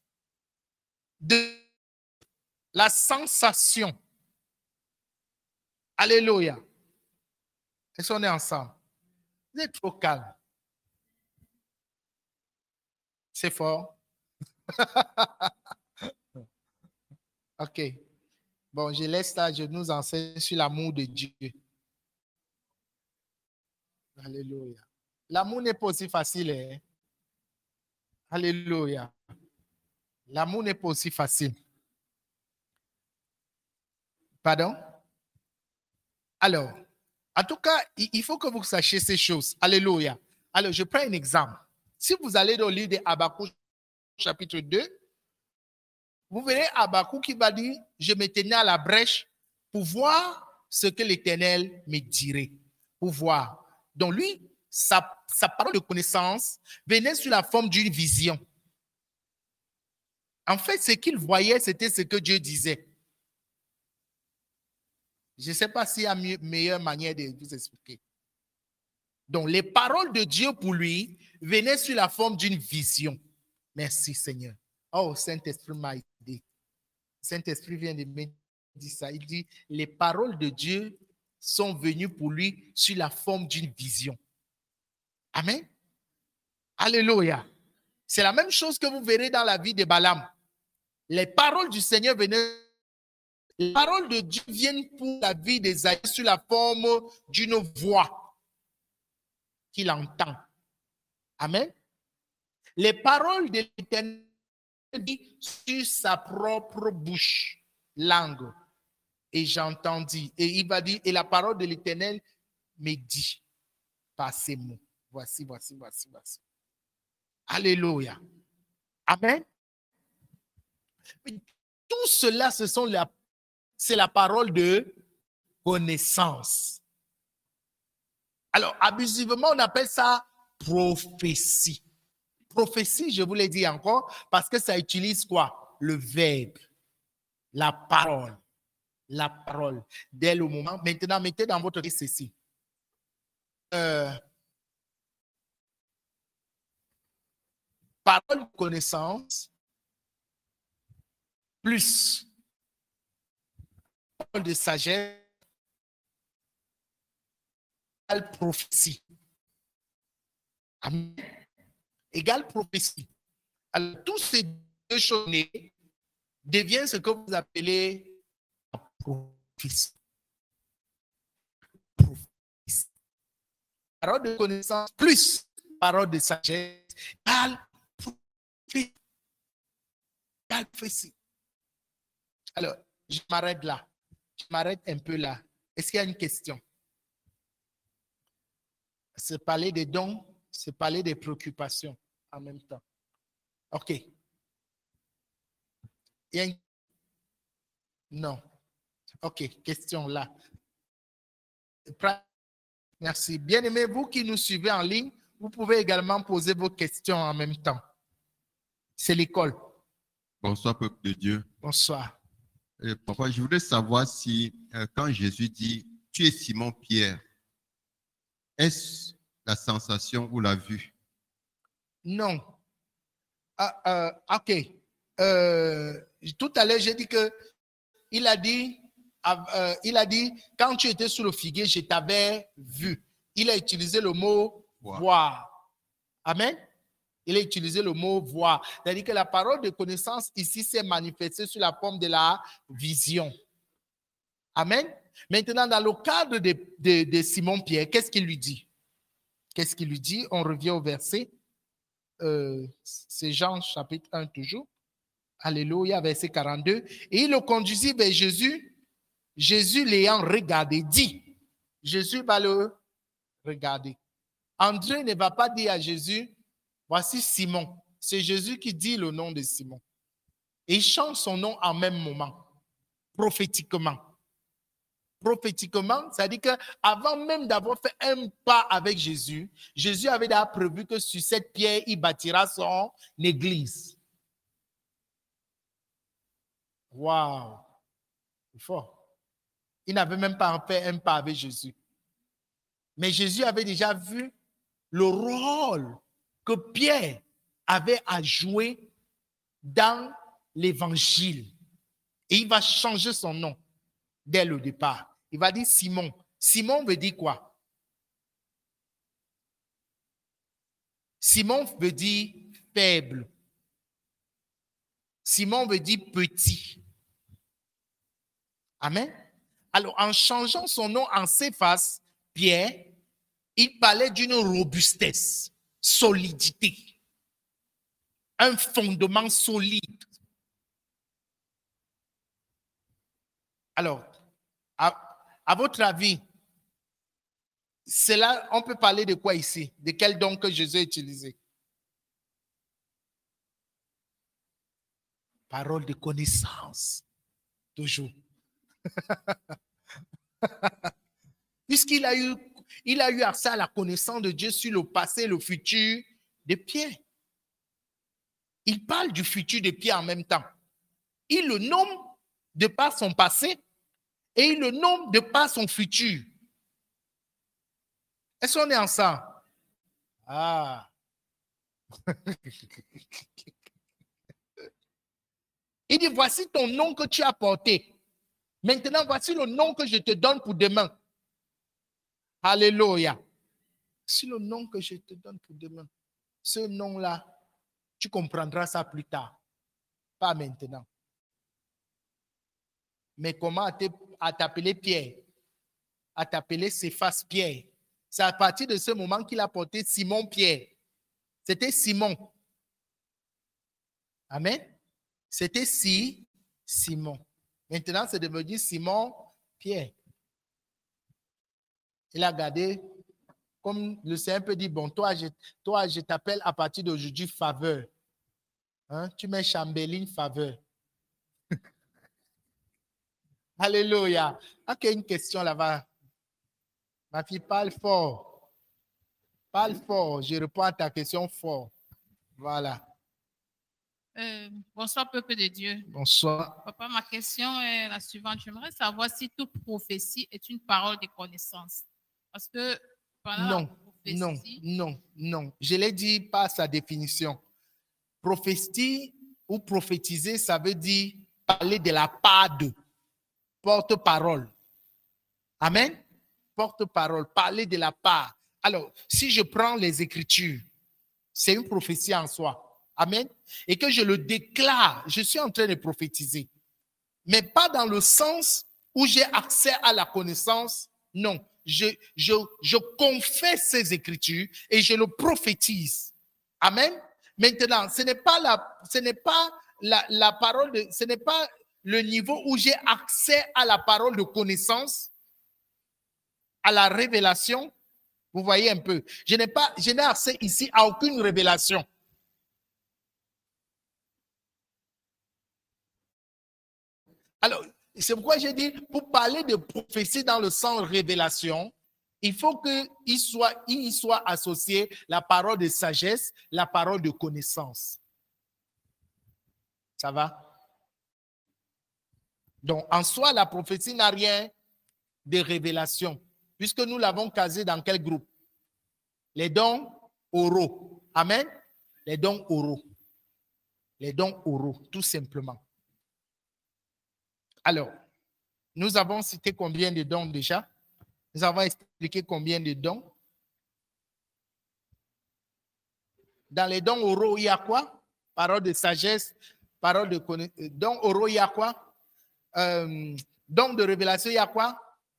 de la sensation. Alléluia. Est-ce qu'on est ensemble? Vous êtes trop calme. C'est fort. Ok. Bon, je laisse ça, je nous enseigne sur l'amour de Dieu. Alléluia. L'amour n'est pas aussi facile. Hein? Alléluia. L'amour n'est pas aussi facile. Pardon? Alors, en tout cas, il faut que vous sachiez ces choses. Alléluia. Alors, je prends un exemple. Si vous allez dans le livre de Habakkuk, chapitre 2, vous verrez Habakkuk qui va dire, je me tenais à la brèche pour voir ce que l'Éternel me dirait. Pour voir. Donc lui, sa parole de connaissance venait sous la forme d'une vision. En fait, ce qu'il voyait, c'était ce que Dieu disait. Je ne sais pas s'il y a une meilleure manière de vous expliquer. Donc, les paroles de Dieu pour lui venaient sous la forme d'une vision. Merci Seigneur. Oh, Saint-Esprit m'a aidé. Saint-Esprit vient de me dire ça. Il dit, les paroles de Dieu sont venues pour lui sous la forme d'une vision. Amen. Alléluia. C'est la même chose que vous verrez dans la vie de Balaam. Les paroles du Seigneur venaient. Les paroles de Dieu viennent pour la vie d'Ésaïe sous la forme d'une voix qu'il entend. Amen. Les paroles de l'Éternel sur sa propre bouche, langue. Et j'entendis. Et il va dire, et la parole de l'Éternel me dit par ces mots. Voici. Alléluia. Amen. Mais tout cela, c'est la parole de connaissance. Alors, abusivement, on appelle ça prophétie. Prophétie, je vous l'ai dit encore, parce que ça utilise quoi? Le verbe, la parole. La parole. Dès le moment. Maintenant, mettez dans votre tête ceci. Parole de connaissance plus parole de sagesse égale prophétie. Amen. Égale prophétie. Alors, tous ces deux choses deviennent ce que vous appelez la prophétie. Parole de connaissance plus parole de sagesse égale prophétie. Alors, je m'arrête là. Je m'arrête un peu là. Est-ce qu'il y a une question? C'est parler des dons, c'est parler des préoccupations en même temps. OK. Il y a une... Non. OK, question là. Merci. Bien-aimés, vous qui nous suivez en ligne, vous pouvez également poser vos questions en même temps. C'est l'école. Bonsoir, peuple de Dieu. Bonsoir. Papa, je voudrais savoir si, quand Jésus dit « Tu es Simon-Pierre », est-ce la sensation ou la vue? Non. Ok. Tout à l'heure, j'ai dit que il a dit, quand tu étais sous le figuier, je t'avais vu. Il a utilisé le mot voir. Amen. Il a utilisé le mot voir. C'est-à-dire que la parole de connaissance ici s'est manifestée sous la forme de la vision. Amen. Maintenant, dans le cadre de Simon-Pierre, qu'est-ce qu'il lui dit? Qu'est-ce qu'il lui dit? On revient au verset. C'est Jean chapitre 1 toujours. Alléluia, verset 42. Et il le conduisit vers Jésus. Jésus l'ayant regardé, dit. Jésus va le regarder. André ne va pas dire à Jésus, voici Simon. C'est Jésus qui dit le nom de Simon. Et il change son nom en même moment, prophétiquement. Prophétiquement, c'est-à-dire qu'avant même d'avoir fait un pas avec Jésus, Jésus avait déjà prévu que sur cette pierre, il bâtira son église. Waouh! C'est fort. Il n'avait même pas fait un pas avec Jésus. Mais Jésus avait déjà vu le rôle que Pierre avait à jouer dans l'évangile. Et il va changer son nom dès le départ. Il va dire Simon. Simon veut dire quoi? Simon veut dire faible. Simon veut dire petit. Amen. Alors, en changeant son nom en Céphas, Pierre, il parlait d'une robustesse, solidité, un fondement solide. Alors, à votre avis, cela, on peut parler de quoi ici? De quel don que Jésus a utilisé? Parole de connaissance, toujours. Puisqu'il a eu accès à la connaissance de Dieu sur le passé et le futur de Pierre. Il parle du futur de Pierre en même temps. Il le nomme de par son passé et il le nomme de par son futur. Est-ce qu'on est ensemble? Ah. Il dit, voici ton nom que tu as porté. Maintenant, voici le nom que je te donne pour demain. Alléluia. C'est le nom que je te donne pour demain. Ce nom-là, tu comprendras ça plus tard. Pas maintenant. Mais comment à t'appeler Pierre? À t'appeler Céphas Pierre? C'est à partir de ce moment qu'il a porté Simon Pierre. C'était Simon. Amen. C'était Simon. Maintenant, c'est devenu Simon Pierre. Il a gardé, comme le Seigneur peut dire, bon, toi, je t'appelle à partir d'aujourd'hui Faveur. Hein? Tu mets Chambéline Faveur. Alléluia. Ok, une question là-bas. Ma fille, parle fort. Parle fort. Je réponds à ta question fort. Voilà. Bonsoir, peuple de Dieu. Bonsoir. Papa, ma question est la suivante. J'aimerais savoir si toute prophétie est une parole de connaissance. Parce que pendant la prophétie... Non. Je l'ai dit par sa définition. Prophétie ou prophétiser, ça veut dire parler de la part de. Porte-parole. Amen. Porte-parole, parler de la part. Alors, si je prends les Écritures, c'est une prophétie en soi. Amen. Et que je le déclare, je suis en train de prophétiser. Mais pas dans le sens où j'ai accès à la connaissance. Non. Je confesse ces Écritures et je le prophétise. Amen. Maintenant, ce n'est pas la parole de, ce n'est pas le niveau où j'ai accès à la parole de connaissance, à la révélation. Vous voyez un peu. Je n'ai accès ici à aucune révélation. Alors, c'est pourquoi j'ai dit, pour parler de prophétie dans le sens révélation, il faut qu'il y soit associé la parole de sagesse, la parole de connaissance. Ça va? Donc, en soi, la prophétie n'a rien de révélation, puisque nous l'avons casé dans quel groupe? Les dons oraux. Amen. Les dons oraux. Les dons oraux, tout simplement. Alors, nous avons cité combien de dons déjà? Nous avons expliqué combien de dons? Dans les dons oraux, il y a quoi? Parole de sagesse, parole de connaissance. Dons oraux, il y a quoi? Don de révélation, il y a quoi?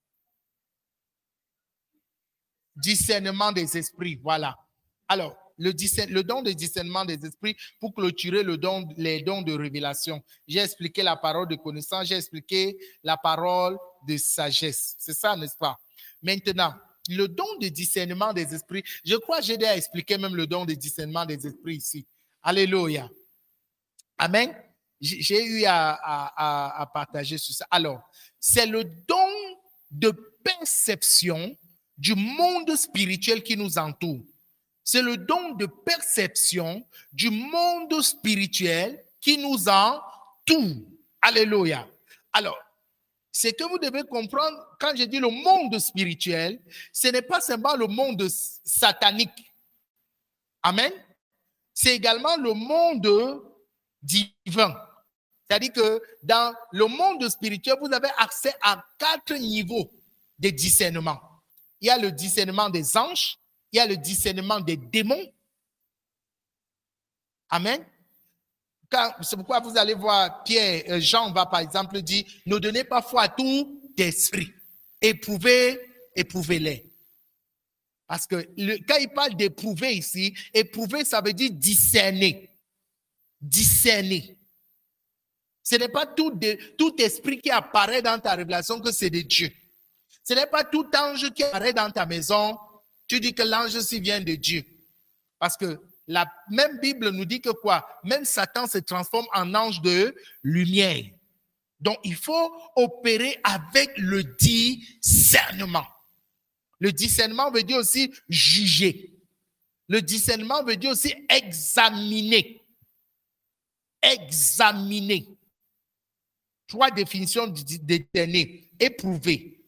Discernement des esprits, voilà. Alors, le don de discernement des esprits pour clôturer les dons de révélation. J'ai expliqué la parole de connaissance, j'ai expliqué la parole de sagesse. C'est ça, n'est-ce pas? Maintenant, le don de discernement des esprits, je crois que j'ai déjà expliqué même le don de discernement des esprits ici. Alléluia. Amen. J'ai eu à partager sur ça. Alors, c'est le don de perception du monde spirituel qui nous entoure. C'est le don de perception du monde spirituel qui nous entoure. Alléluia. Alors, ce que vous devez comprendre, quand je dis le monde spirituel, ce n'est pas seulement le monde satanique. Amen. C'est également le monde divin. C'est-à-dire que dans le monde spirituel, vous avez accès à 4 niveaux de discernement. Il y a le discernement des anges, il y a le discernement des démons. Amen. C'est pourquoi vous allez voir Jean va par exemple dire, ne donnez pas foi à tout esprit. Éprouvez-les. Parce que quand il parle d'éprouver ici, éprouver, ça veut dire discerner. Discerner. Ce n'est pas tout esprit qui apparaît dans ta révélation que c'est de Dieu. Ce n'est pas tout ange qui apparaît dans ta maison. Tu dis que l'ange-ci vient de Dieu. Parce que la même Bible nous dit que quoi? Même Satan se transforme en ange de lumière. Donc, il faut opérer avec le discernement. Le discernement veut dire aussi juger. Le discernement veut dire aussi examiner. Examiner. 3 définitions déterminées. Éprouver,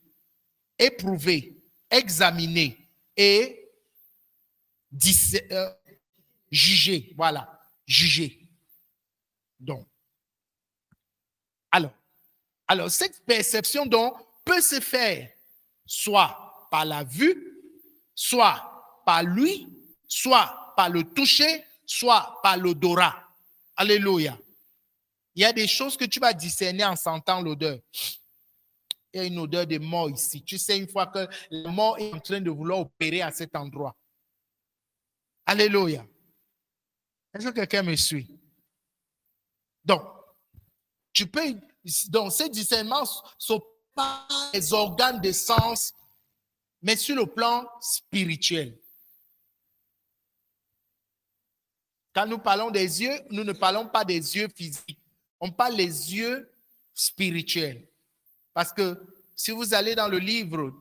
examiner et juger. Voilà, juger. Donc, alors cette perception donc peut se faire soit par la vue, soit par l'ouïe, soit par le toucher, soit par l'odorat. Alléluia. Il y a des choses que tu vas discerner en sentant l'odeur. Il y a une odeur de mort ici. Tu sais une fois que la mort est en train de vouloir opérer à cet endroit. Alléluia. Est-ce que quelqu'un me suit? Donc, ces discernements sont pas les organes de sens, mais sur le plan spirituel. Quand nous parlons des yeux, nous ne parlons pas des yeux physiques. On parle des yeux spirituels. Parce que si vous allez dans le livre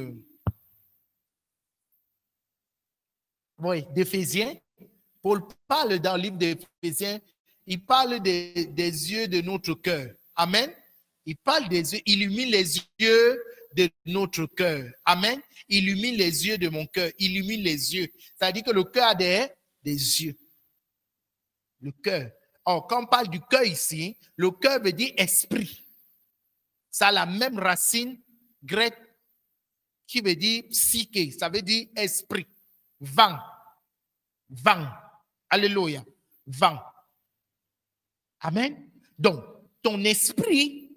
d'Éphésiens, Paul parle dans le livre d'Éphésiens, il parle des yeux de notre cœur. Amen. Il parle des yeux, illumine les yeux de notre cœur. Amen. Illumine les yeux de mon cœur. Illumine les yeux. C'est-à-dire que le cœur a des yeux. Le cœur. Or, quand on parle du cœur ici, le cœur veut dire esprit. Ça a la même racine grecque qui veut dire psyché. Ça veut dire esprit. Vent. Vent. Alléluia. Vent. Amen. Donc, ton esprit,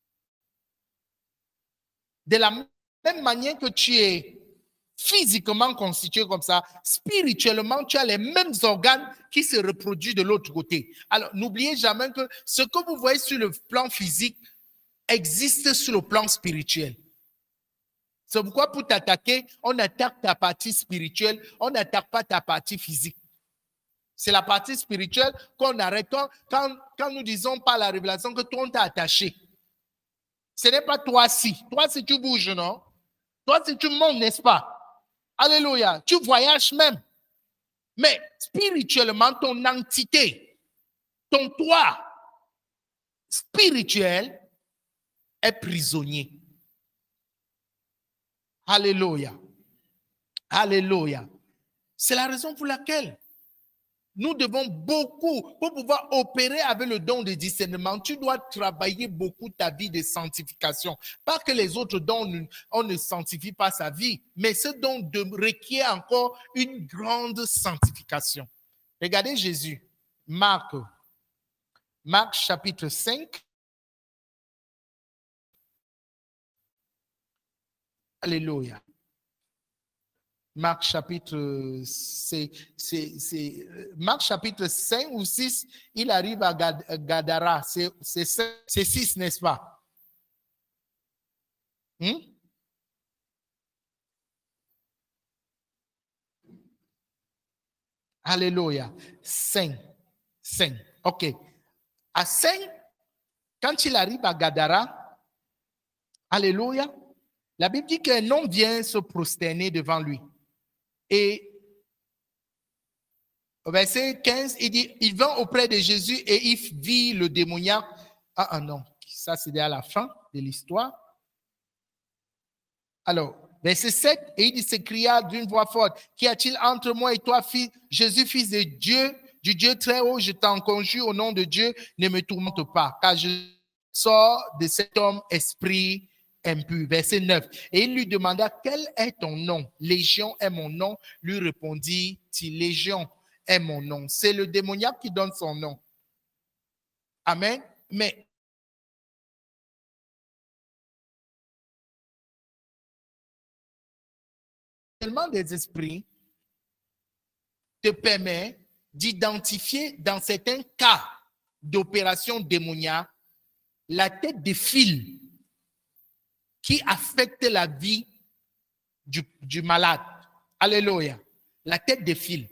de la même manière que tu es physiquement constitué comme ça, spirituellement, tu as les mêmes organes qui se reproduisent de l'autre côté. Alors, n'oubliez jamais que ce que vous voyez sur le plan physique existe sur le plan spirituel. C'est pourquoi pour t'attaquer, on attaque ta partie spirituelle, on n'attaque pas ta partie physique. C'est la partie spirituelle qu'on arrête. Quand nous disons par la révélation que toi, on t'a attaché. Ce n'est pas toi-ci. Toi-ci, tu bouges, non? Toi-ci, tu montes, n'est-ce pas? Alléluia. Tu voyages même. Mais spirituellement, ton entité, ton toi spirituel est prisonnier. Alléluia. Alléluia. C'est la raison pour laquelle nous devons beaucoup, pour pouvoir opérer avec le don de discernement, tu dois travailler beaucoup ta vie de sanctification. Pas que les autres dons, on ne sanctifie pas sa vie, mais ce don requiert encore une grande sanctification. Regardez Jésus, Marc chapitre 5. Alléluia. Marc chapitre, Marc chapitre 5 ou 6, il arrive à Gadara. C'est 6, n'est-ce pas? Alléluia. 5. OK. À 5, quand il arrive à Gadara, alléluia, la Bible dit qu'un homme vient se prosterner devant lui. Et au verset 15, il dit, il vint auprès de Jésus et il vit le démoniaque. Ah non, ça c'est à la fin de l'histoire. Alors, verset 7, et il s'écria d'une voix forte, qu'y a-t-il entre moi et toi, Jésus, fils de Dieu, du Dieu très haut, je t'en conjure au nom de Dieu, ne me tourmente pas, car je sors de cet homme esprit impur. Verset 9. Et il lui demanda, quel est ton nom? Légion est mon nom. Lui répondit-il, Légion est mon nom. C'est le démoniaque qui donne son nom. Amen. Mais tellement des esprits te permet d'identifier dans certains cas d'opération démoniaque la tête de fil qui affecte la vie du malade. Alléluia. La tête de fil.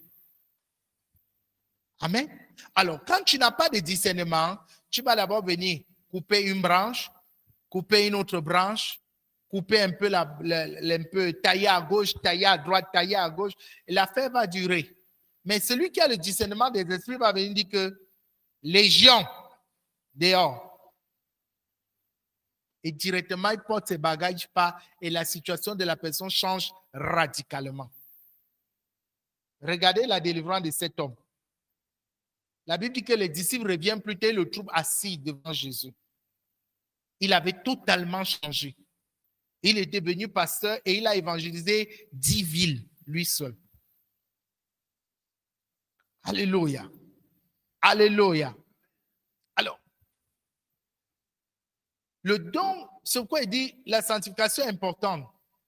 Amen. Alors, quand tu n'as pas de discernement, tu vas d'abord venir couper une branche, couper une autre branche, couper un peu, tailler à gauche, tailler à droite, tailler à gauche, et l'affaire va durer. Mais celui qui a le discernement des esprits va venir dire que légion dehors. Et directement, il porte ses bagages pas et la situation de la personne change radicalement. Regardez la délivrance de cet homme. La Bible dit que les disciples reviennent plus tard, le trouble assis devant Jésus. Il avait totalement changé. Il est devenu pasteur et il a évangélisé 10 villes, lui seul. Alléluia. Alléluia. Alors, le don, c'est pourquoi il dit la sanctification est importante.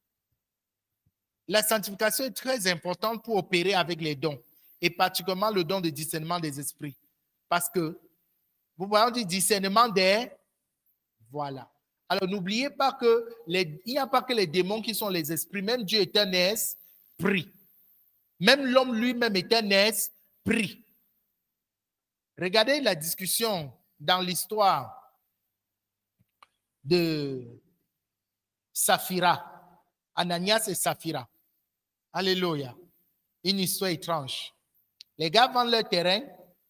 La sanctification est très importante pour opérer avec les dons, et particulièrement le don de discernement des esprits. Parce que, vous voyez, on dit discernement des... Voilà. Alors, n'oubliez pas qu'il n'y a pas que les démons qui sont les esprits. Même Dieu est un esprit. Même l'homme lui-même est un esprit. Regardez la discussion dans l'histoire de Saphira, Ananias et Saphira. Alléluia. Une histoire étrange. Les gars vendent leur terrain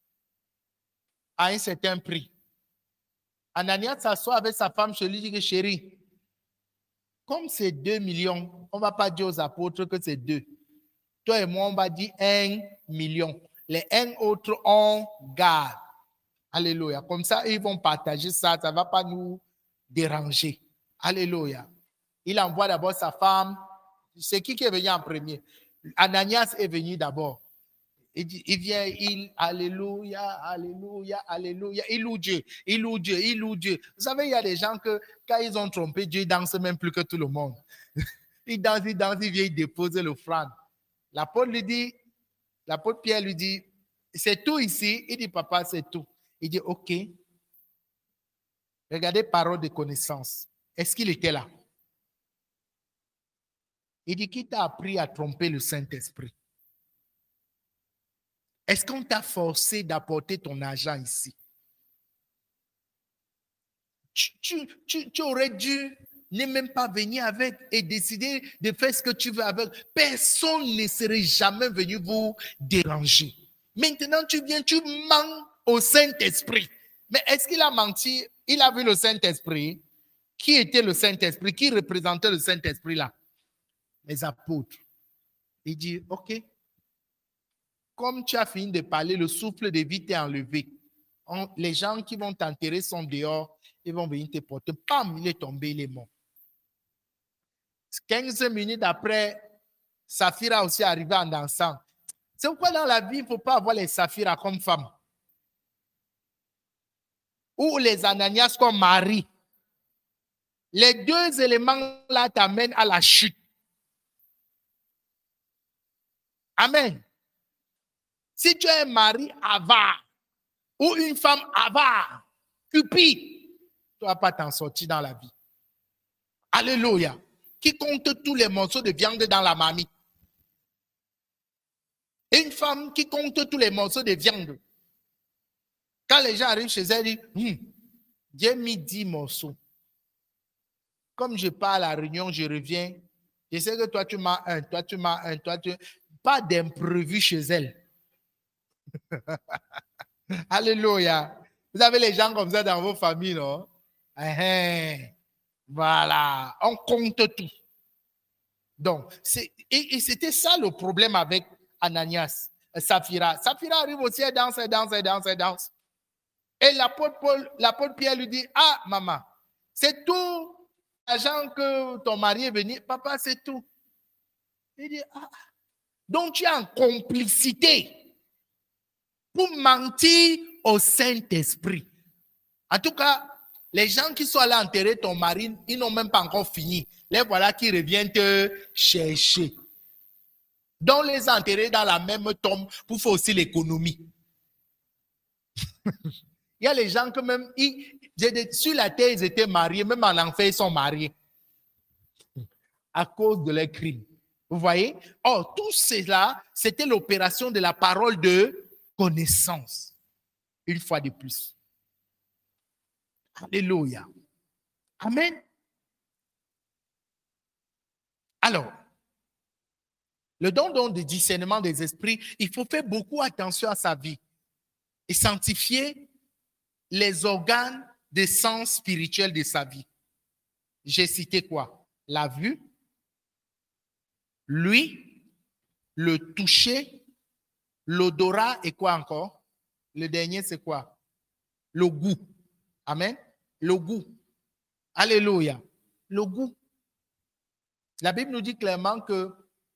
à un certain prix. Ananias s'assoit avec sa femme, je lui dis que chérie, comme c'est 2 millions, on ne va pas dire aux apôtres que c'est 2. Toi et moi, on va dire 1 million. Les 1 autres, on garde. Alléluia. Comme ça, ils vont partager ça, ça ne va pas nous déranger. Alléluia. Il envoie d'abord sa femme. C'est qui est venu en premier? Ananias est venu d'abord. Il vient, alléluia, alléluia, alléluia. Il loue Dieu, il loue Dieu, il loue Dieu. Vous savez, il y a des gens que quand ils ont trompé Dieu, ils dansent même plus que tout le monde. Ils dansent, il vient, il dépose l'offrande. L'apôtre Pierre lui dit, c'est tout ici. Il dit, papa, c'est tout. Il dit, ok. Regardez, parole de connaissance. Est-ce qu'il était là? Il dit, qui t'a appris à tromper le Saint-Esprit? Est-ce qu'on t'a forcé d'apporter ton argent ici? Tu aurais dû ne même pas venir avec et décider de faire ce que tu veux avec. Personne ne serait jamais venu vous déranger. Maintenant, tu viens, tu mens au Saint-Esprit. Mais est-ce qu'il a menti? Il a vu le Saint-Esprit. Qui était le Saint-Esprit? Qui représentait le Saint-Esprit là? Les apôtres. Il dit, ok, comme tu as fini de parler, le souffle de vie t'est enlevé. Les gens qui vont t'enterrer sont dehors, ils vont venir te porter. Pam, il est tombé, il est mort. 15 minutes après, Saphira aussi arrivé en dansant. C'est pourquoi dans la vie, il ne faut pas avoir les Saphiras comme femme. Ou les Ananias comme mari. Les deux éléments-là t'amènent à la chute. Amen. Si tu es un mari avare ou une femme avare, cupide, tu ne vas pas t'en sortir dans la vie. Alléluia. Qui compte tous les morceaux de viande dans la marmite. Une femme qui compte tous les morceaux de viande. Quand les gens arrivent chez elle, ils disent, j'ai mis 10 morceaux. Comme je pars à la réunion, je reviens. Je sais que toi, tu m'as un, toi, tu m'as un, toi, tu... Pas d'imprévu chez elle. Alléluia. Vous avez les gens comme ça dans vos familles, non? Voilà. On compte tout. Donc, et c'était ça le problème avec Ananias, Saphira. Saphira arrive aussi, elle danse. Et l'apôtre Pierre lui dit, ah, maman, c'est tout l'argent que ton mari est venu. Papa, c'est tout. Il dit, ah, donc tu es en complicité pour mentir au Saint-Esprit. En tout cas, les gens qui sont allés enterrer ton mari, ils n'ont même pas encore fini. Les voilà qui reviennent te chercher. Donc les enterrer dans la même tombe pour faire aussi l'économie. Il y a les gens que même, sur la terre, ils étaient mariés, même en enfer, ils sont mariés. À cause de leurs crimes. Vous voyez? Or, tout cela, c'était l'opération de la parole de connaissance. Une fois de plus. Alléluia. Amen. Alors, le don de discernement des esprits, il faut faire beaucoup attention à sa vie et sanctifier les organes des sens spirituels de sa vie. J'ai cité quoi? La vue, l'ouïe, le toucher, l'odorat et quoi encore? Le dernier, c'est quoi? Le goût. Amen. Le goût. Alléluia. Le goût. La Bible nous dit clairement que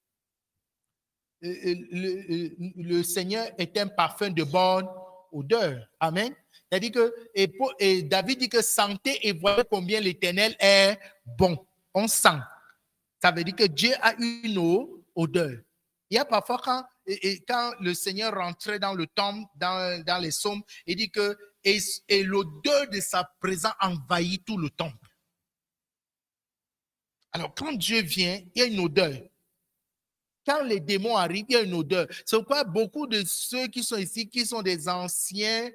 le Seigneur est un parfum de bonne odeur. Amen. C'est-à-dire que, et David dit que sentez et voyez combien l'Éternel est bon. On sent. Ça veut dire que Dieu a une odeur. Il y a parfois quand le Seigneur rentrait dans le temple, dans les psaumes, il dit que et l'odeur de sa présence envahit tout le temple. Alors, quand Dieu vient, il y a une odeur. Quand les démons arrivent, il y a une odeur. C'est pourquoi beaucoup de ceux qui sont ici, qui sont des anciens,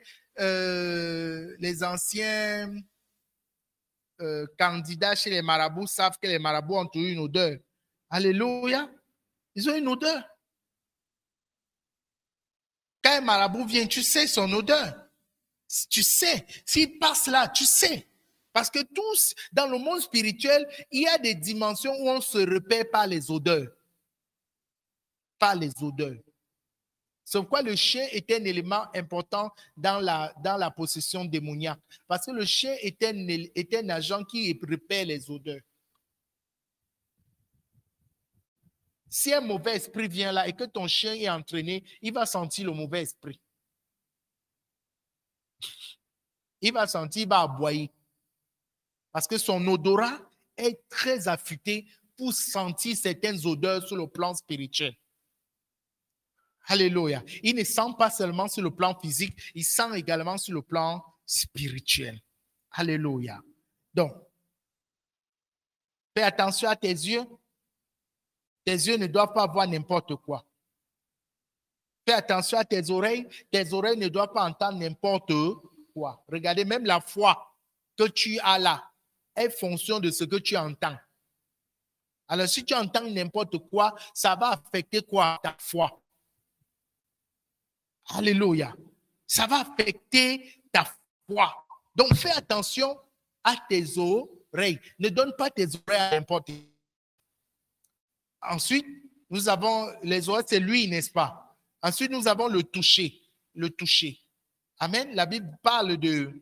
candidats chez les marabouts, savent que les marabouts ont toujours une odeur. Alléluia. Ils ont une odeur. Quand un marabout vient, tu sais son odeur. Tu sais. S'il passe là, tu sais. Parce que tous, dans le monde spirituel, il y a des dimensions où on se repère par les odeurs. Par les odeurs. C'est pourquoi le chien est un élément important dans la possession démoniaque. Parce que le chien est un agent qui repère les odeurs. Si un mauvais esprit vient là et que ton chien est entraîné, il va sentir le mauvais esprit. Il va sentir, il va aboyer. Parce que son odorat est très affûté pour sentir certaines odeurs sur le plan spirituel. Alléluia. Il ne sent pas seulement sur le plan physique, il sent également sur le plan spirituel. Alléluia. Donc, fais attention à tes yeux. Tes yeux ne doivent pas voir n'importe quoi. Fais attention à tes oreilles. Tes oreilles ne doivent pas entendre n'importe quoi. Regardez, même la foi que tu as là est fonction de ce que tu entends. Alors, si tu entends n'importe quoi, ça va affecter quoi? Ta foi. Alléluia. Ça va affecter ta foi. Donc, fais attention à tes oreilles. Ne donne pas tes oreilles à n'importe qui. Ensuite, nous avons les oreilles, c'est lui, n'est-ce pas? Ensuite, nous avons le toucher. Le toucher. Amen. La Bible parle de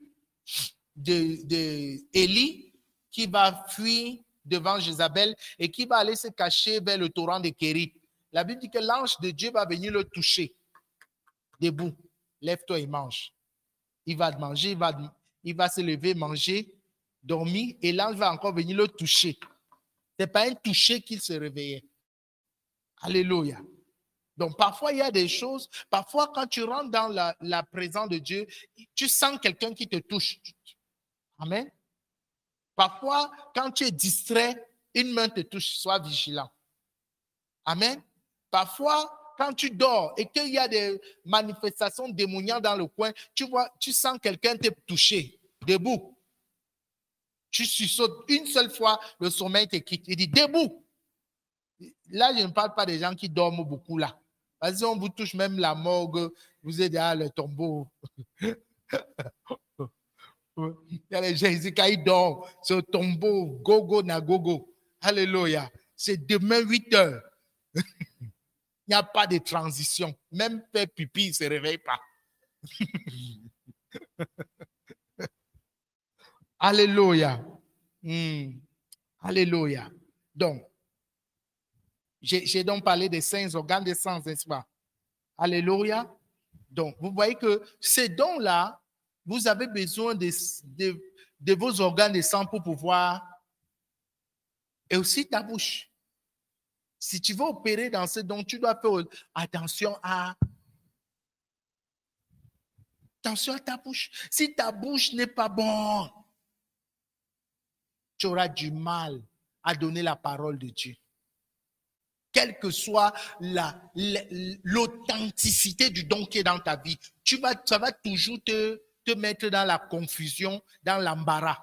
Élie qui va fuir devant Jézabel et qui va aller se cacher vers le torrent de Kérit. La Bible dit que l'ange de Dieu va venir le toucher. Debout, lève-toi et mange. Il va manger, il va se lever, manger, dormir, et l'ange va encore venir le toucher. Ce n'est pas un toucher qu'il se réveillait. Alléluia. Donc, parfois, il y a des choses, parfois, quand tu rentres dans la présence de Dieu, tu sens quelqu'un qui te touche. Amen. Parfois, quand tu es distrait, une main te touche, sois vigilant. Amen. Parfois, quand tu dors et qu'il y a des manifestations démoniaques dans le coin, tu sens quelqu'un te toucher, debout. Tu sautes une seule fois, le sommeil te quitte. Il dit debout. Là, je ne parle pas des gens qui dorment beaucoup là. Parce qu'on vous touche même la morgue, vous êtes derrière le tombeau. Il y a les gens ici, quand ils dorment, c'est au tombeau, gogo na gogo. Alléluia. C'est demain 8 heures. Il n'y a pas de transition. Même faire pipi, il ne se réveille pas. Alléluia. Alléluia. Donc, j'ai donc parlé des 5 organes des sens, n'est-ce pas? Alléluia. Donc, vous voyez que ces dons-là, vous avez besoin de vos organes de sang pour pouvoir... Et aussi ta bouche. Si tu veux opérer dans ce don, tu dois faire attention à ta bouche. Si ta bouche n'est pas bonne, tu auras du mal à donner la parole de Dieu. Quelle que soit l'authenticité du don qui est dans ta vie, ça va toujours te mettre dans la confusion, dans l'embarras.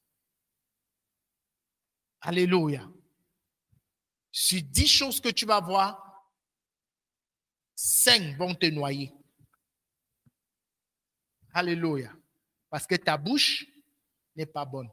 Alléluia. Sur 10 choses que tu vas voir, 5 vont te noyer. Alléluia. Parce que ta bouche n'est pas bonne.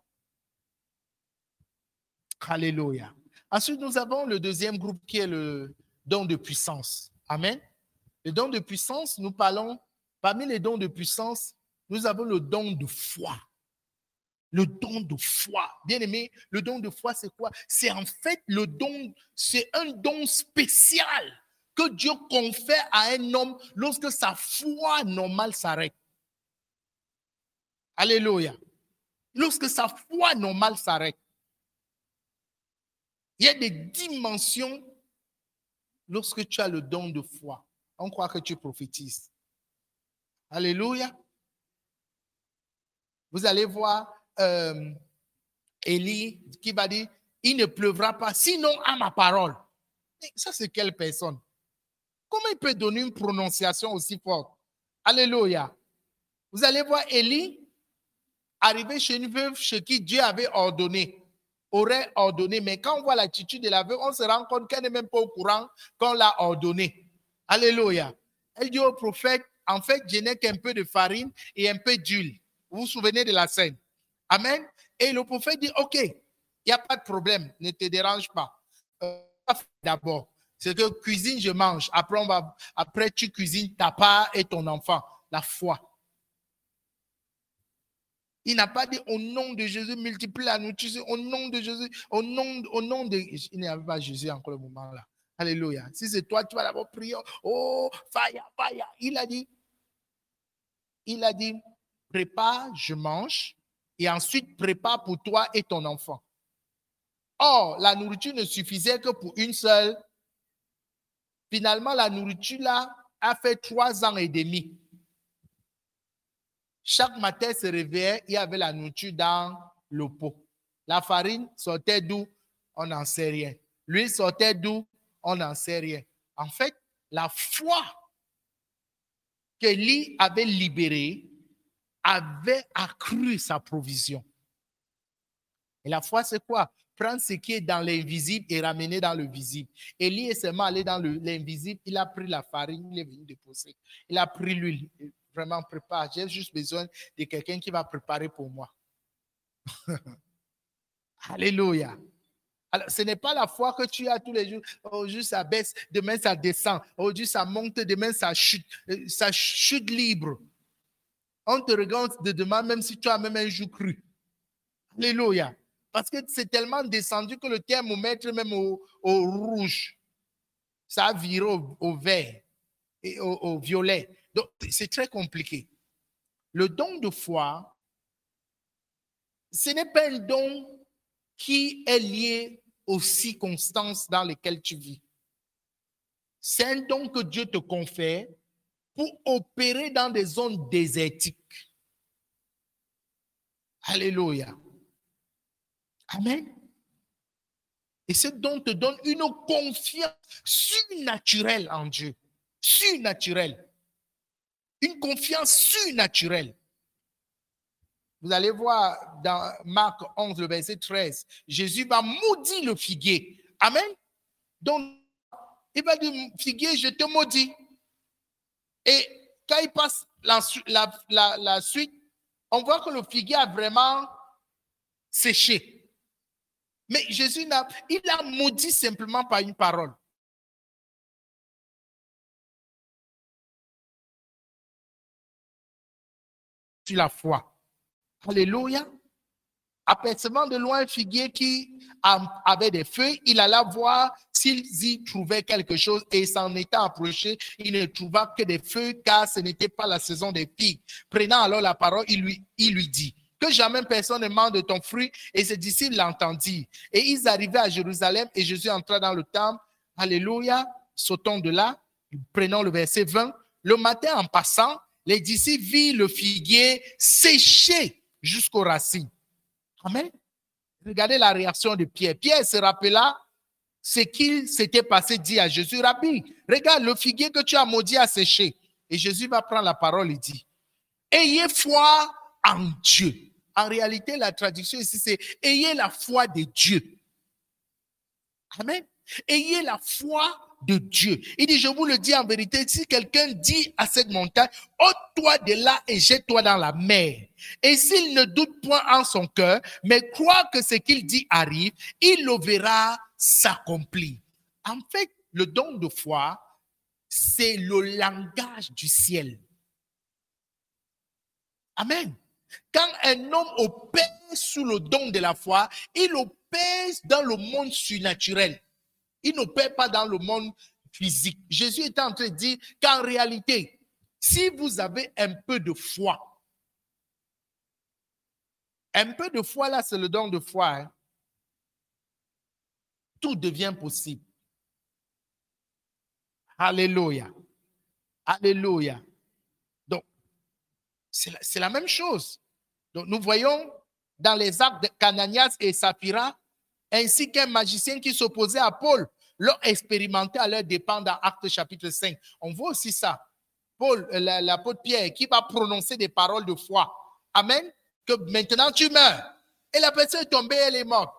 Alléluia. Ensuite, nous avons le deuxième groupe qui est le don de puissance. Amen. Le don de puissance, nous parlons, parmi les dons de puissance, nous avons le don de foi. Le don de foi. Bien aimé, le don de foi, c'est quoi? C'est en fait le don, c'est un don spécial que Dieu confère à un homme lorsque sa foi normale s'arrête. Alléluia. Lorsque sa foi normale s'arrête. Il y a des dimensions lorsque tu as le don de foi. On croit que tu prophétises. Alléluia. Vous allez voir Élie qui va dire, il ne pleuvra pas, sinon à ma parole. Mais ça, c'est quelle personne? Comment il peut donner une prononciation aussi forte? Alléluia. Vous allez voir Élie arriver chez une veuve chez qui Dieu avait ordonné, aurait ordonné. Mais quand on voit l'attitude de la veuve, on se rend compte qu'elle n'est même pas au courant qu'on l'a ordonné. Alléluia. Elle dit au prophète, en fait, je n'ai qu'un peu de farine et un peu d'huile. Vous vous souvenez de la scène? Amen. Et le prophète dit, OK, il n'y a pas de problème, ne te dérange pas. D'abord, c'est que cuisine, je mange. Après, tu cuisines ta part et ton enfant. La foi. Il n'a pas dit au nom de Jésus, multiplie la nourriture. Au nom de Jésus, au nom de... Il n'y avait pas Jésus encore le moment là. Alléluia. Si c'est toi, tu vas d'abord prier. Oh, fire. Il a dit, prépare, je mange. Et ensuite, prépare pour toi et ton enfant. Or, la nourriture ne suffisait que pour une seule. Finalement, la nourriture là a fait 3 ans et demi. Chaque matin, se réveillait, il y avait la nourriture dans le pot. La farine sortait d'où? On n'en sait rien. L'huile sortait d'où? On n'en sait rien. En fait, la foi qu'Élie avait libérée avait accru sa provision. Et la foi, c'est quoi? Prendre ce qui est dans l'invisible et ramener dans le visible. Élie est seulement allé dans l'invisible, il a pris la farine, il est venu déposer. Il a pris l'huile. Vraiment, prépare. J'ai juste besoin de quelqu'un qui va préparer pour moi. Alléluia. Alors, ce n'est pas la foi que tu as tous les jours. Aujourd'hui, ça baisse, demain, ça descend. Aujourd'hui, ça monte, demain, ça chute. Ça chute libre. On te regarde de demain, même si tu as même un jour cru. Alléluia. Parce que c'est tellement descendu que le thermomètre, même au rouge, ça a viré au vert et au violet. Donc, c'est très compliqué. Le don de foi, ce n'est pas un don qui est lié aux circonstances dans lesquelles tu vis. C'est un don que Dieu te confère pour opérer dans des zones désertiques. Alléluia. Amen. Et ce don te donne une confiance surnaturelle en Dieu. Surnaturelle. Une confiance surnaturelle. Vous allez voir dans Marc 11, le verset 13, Jésus va maudire le figuier. Amen. Donc, il va dire, figuier, je te maudis. Et quand il passe la suite, on voit que le figuier a vraiment séché. Mais Jésus il a maudit simplement par une parole. Sur la foi. Alléluia. Apercevant de loin un figuier qui avait des feuilles, il alla voir s'ils y trouvaient quelque chose et s'en étant approché, il ne trouva que des feuilles car ce n'était pas la saison des figues. Prenant alors la parole, il lui dit que jamais personne ne mange de ton fruit, et ses disciples l'entendirent. Et ils arrivaient à Jérusalem et Jésus entra dans le temple. Alléluia. Sautons de là, prenons le verset 20. Le matin en passant, les disciples virent le figuier séché jusqu'aux racines. Amen. Regardez la réaction de Pierre. Pierre se rappela ce qu'il s'était passé, dit à Jésus, Rabbi, regarde, le figuier que tu as maudit a séché. Et Jésus va prendre la parole et dit, ayez foi en Dieu. En réalité, la traduction ici, c'est ayez la foi de Dieu. Amen. Ayez la foi de Dieu. Il dit, je vous le dis en vérité, si quelqu'un dit à cette montagne, ôte-toi de là et jette-toi dans la mer. Et s'il ne doute point en son cœur, mais croit que ce qu'il dit arrive, il le verra s'accomplir. En fait, le don de foi, c'est le langage du ciel. Amen. Quand un homme opère sous le don de la foi, il opère dans le monde surnaturel. Il n'opère pas dans le monde physique. Jésus est en train de dire qu'en réalité, si vous avez un peu de foi là, c'est le don de foi, hein, tout devient possible. Alléluia. Alléluia. Donc, c'est la même chose. Donc, nous voyons dans les actes de Cananias et Saphira, ainsi qu'un magicien qui s'opposait à Paul, l'ont expérimenté à leur dépens dans Actes chapitre 5. On voit aussi ça. Paul, l'apôtre Pierre, qui va prononcer des paroles de foi. Amen. Que maintenant tu meurs. Et la personne est tombée, elle est morte.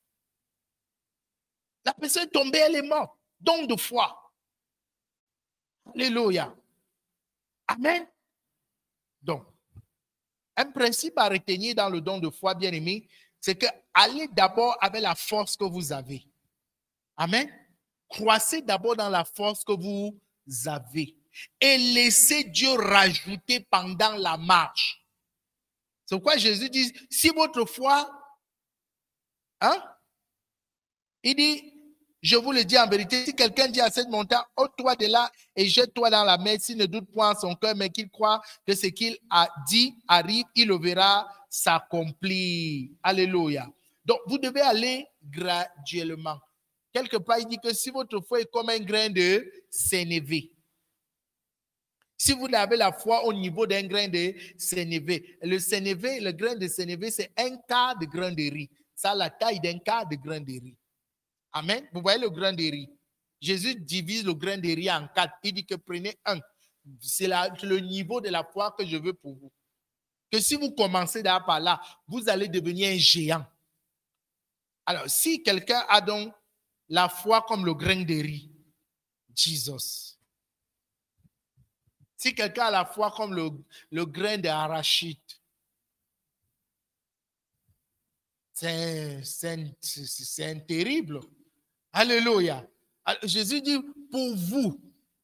La personne est tombée, elle est morte. Don de foi. Alléluia. Amen. Donc, un principe à retenir dans le don de foi, bien aimé, c'est que allez d'abord avec la force que vous avez. Amen. Croissez d'abord dans la force que vous avez. Et laissez Dieu rajouter pendant la marche. C'est pourquoi Jésus dit, si votre foi, il dit, je vous le dis en vérité, si quelqu'un dit à cette montagne, ôte-toi de là et jette-toi dans la mer, s'il ne doute point en son cœur, mais qu'il croit que ce qu'il a dit arrive, il le verra s'accomplir. Alléluia. Donc, vous devez aller graduellement. Quelque part, il dit que si votre foi est comme un grain de sénévé, si vous avez la foi au niveau d'un grain de sénévé, le grain de sénévé, c'est un quart de grain de riz. Ça a la taille d'un quart de grain de riz. Amen. Vous voyez le grain de riz. Jésus divise le grain de riz en 4. Il dit que prenez un. C'est le niveau de la foi que je veux pour vous. Que si vous commencez par là, vous allez devenir un géant. Alors, si quelqu'un a donc la foi comme le grain de riz, Jesus. Si quelqu'un a la foi comme le grain d'arachide, C'est un terrible. Alléluia. Jésus dit, pour vous,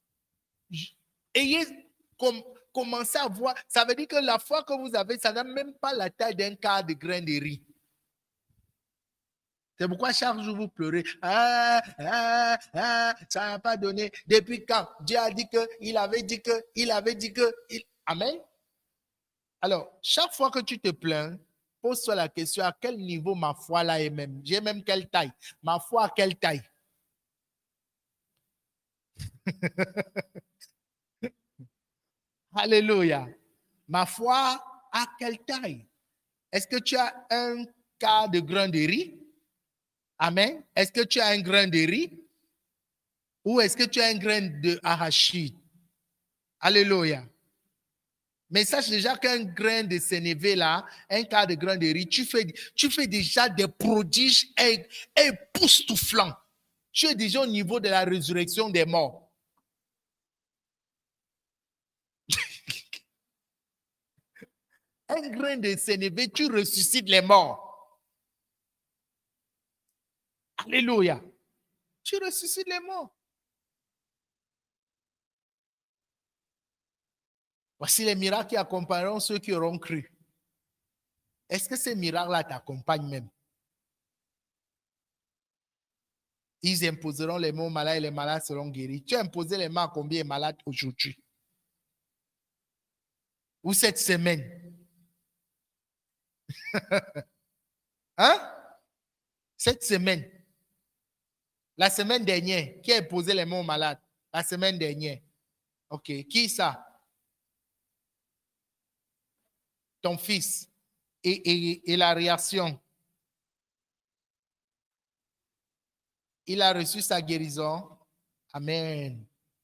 ayez commencé à voir. Ça veut dire que la foi que vous avez, ça n'a même pas la taille d'un quart de grain de riz. C'est pourquoi chaque jour vous pleurez. Ça n'a pas donné. Depuis quand Dieu a dit que, il avait dit que. Amen. Alors, chaque fois que tu te plains, pose-toi la question, à quel niveau ma foi là est même? J'ai même quelle taille? Ma foi à quelle taille? Alléluia. Ma foi à quelle taille? Est-ce que tu as un quart de grain de riz? Amen. Est-ce que tu as un grain de riz? Ou est-ce que tu as un grain de arachide? Alléluia. Mais sache déjà qu'un grain de sénévé là, un quart de grain de riz, tu fais déjà des prodiges époustouflants. Tu es déjà au niveau de la résurrection des morts. Un grain de sénévé, tu ressuscites les morts. Alléluia. Tu ressuscites les morts. Voici les miracles qui accompagneront ceux qui auront cru. Est-ce que ces miracles-là t'accompagnent même? Ils imposeront les mains aux malades et les malades seront guéris. Tu as imposé les mains à combien de malades aujourd'hui? Ou cette semaine? Hein? Cette semaine? La semaine dernière, qui a imposé les mains aux malades? La semaine dernière. Ok. Qui ça? Ton fils. Et la réaction? Il a reçu sa guérison. Amen.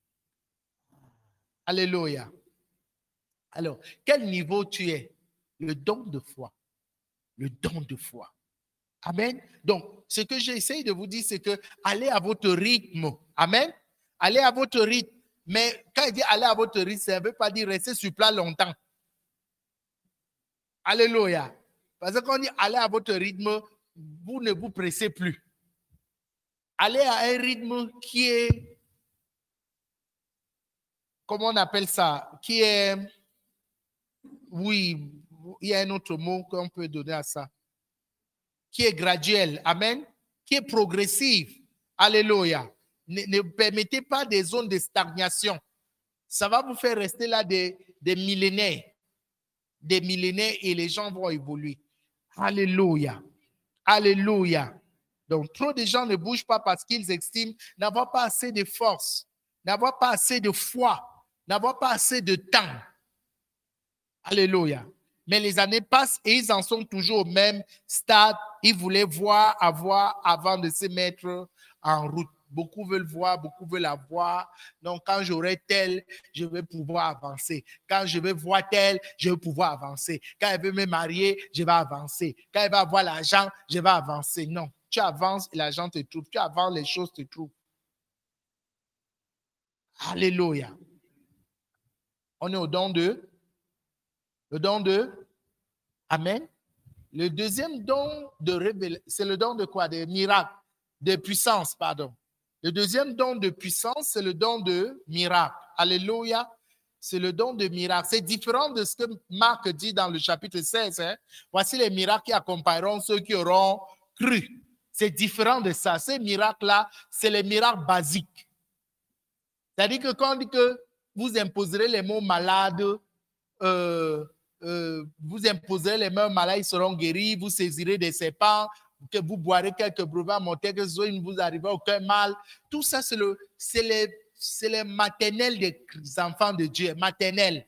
Alléluia. Alors, quel niveau tu es? Le don de foi. Le don de foi. Amen. Donc, ce que j'essaie de vous dire, c'est que allez à votre rythme. Amen. Allez à votre rythme. Mais quand il dit allez à votre rythme, ça ne veut pas dire rester sur place longtemps. Alléluia. Parce que quand on dit allez à votre rythme, vous ne vous pressez plus. Allez à un rythme qui est, comment on appelle ça? Qui est, oui, il y a un autre mot qu'on peut donner à ça. Qui est graduel, amen, qui est progressif. Alléluia. Ne permettez pas des zones de stagnation. Ça va vous faire rester là des millénaires. Des millénaires et les gens vont évoluer. Alléluia. Alléluia. Donc, trop de gens ne bougent pas parce qu'ils estiment n'avoir pas assez de force, n'avoir pas assez de foi, n'avoir pas assez de temps. Alléluia. Mais les années passent et ils en sont toujours au même stade. Ils voulaient avoir avant de se mettre en route. Beaucoup veulent voir, beaucoup veulent avoir. Donc, quand j'aurai tel, je vais pouvoir avancer. Quand je vais voir tel, je vais pouvoir avancer. Quand elle veut me marier, je vais avancer. Quand elle va avoir l'argent, je vais avancer. Non, tu avances et l'argent te trouve. Tu avances, les choses te trouvent. Alléluia. On est au don de... Le don de... Amen. Le deuxième don de révélation, c'est le don de quoi? De miracle, de puissance, pardon. Le deuxième don de puissance, c'est le don de miracle. Alléluia. C'est le don de miracle. C'est différent de ce que Marc dit dans le chapitre 16. Hein. Voici les miracles qui accompagneront ceux qui auront cru. C'est différent de ça. Ces miracles-là, c'est les miracles basiques. C'est-à-dire que quand on dit que vous imposerez les mots malades, vous imposerez les mains malades, ils seront guéris, vous saisirez des serpents, que vous boirez quelques breuvages mortels, que il ne vous arrivera aucun mal. Tout ça, c'est les maternelles des enfants de Dieu, maternelles.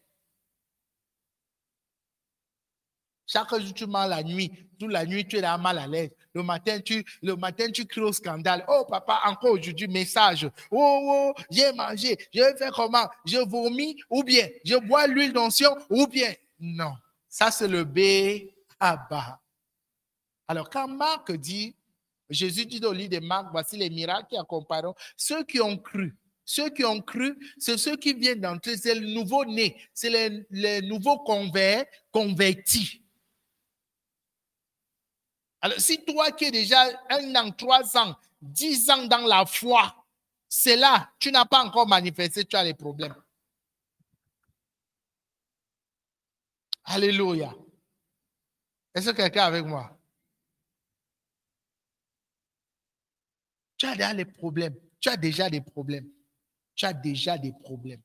Chaque jour, tu mens la nuit. Toute la nuit, tu es là mal à l'aise. Le matin, tu cries au scandale. Oh, papa, encore aujourd'hui, message. Oh, j'ai mangé. Je vais faire comment? Je vomis ou bien je bois l'huile d'onction ou bien. Non, ça c'est le B.A.B.A. Alors, quand Marc dit, Jésus dit au livre de Marc, voici les miracles qui accompagneront ceux qui ont cru. Ceux qui ont cru, c'est ceux qui viennent d'entrer, c'est le nouveau-né, c'est les nouveaux convertis. Alors, si toi qui es déjà 1 an, 3 ans, 10 ans dans la foi, c'est là, tu n'as pas encore manifesté, tu as les problèmes. Alléluia. Est-ce que quelqu'un est avec moi? Tu as déjà les problèmes. Tu as déjà des problèmes. Tu as déjà des problèmes.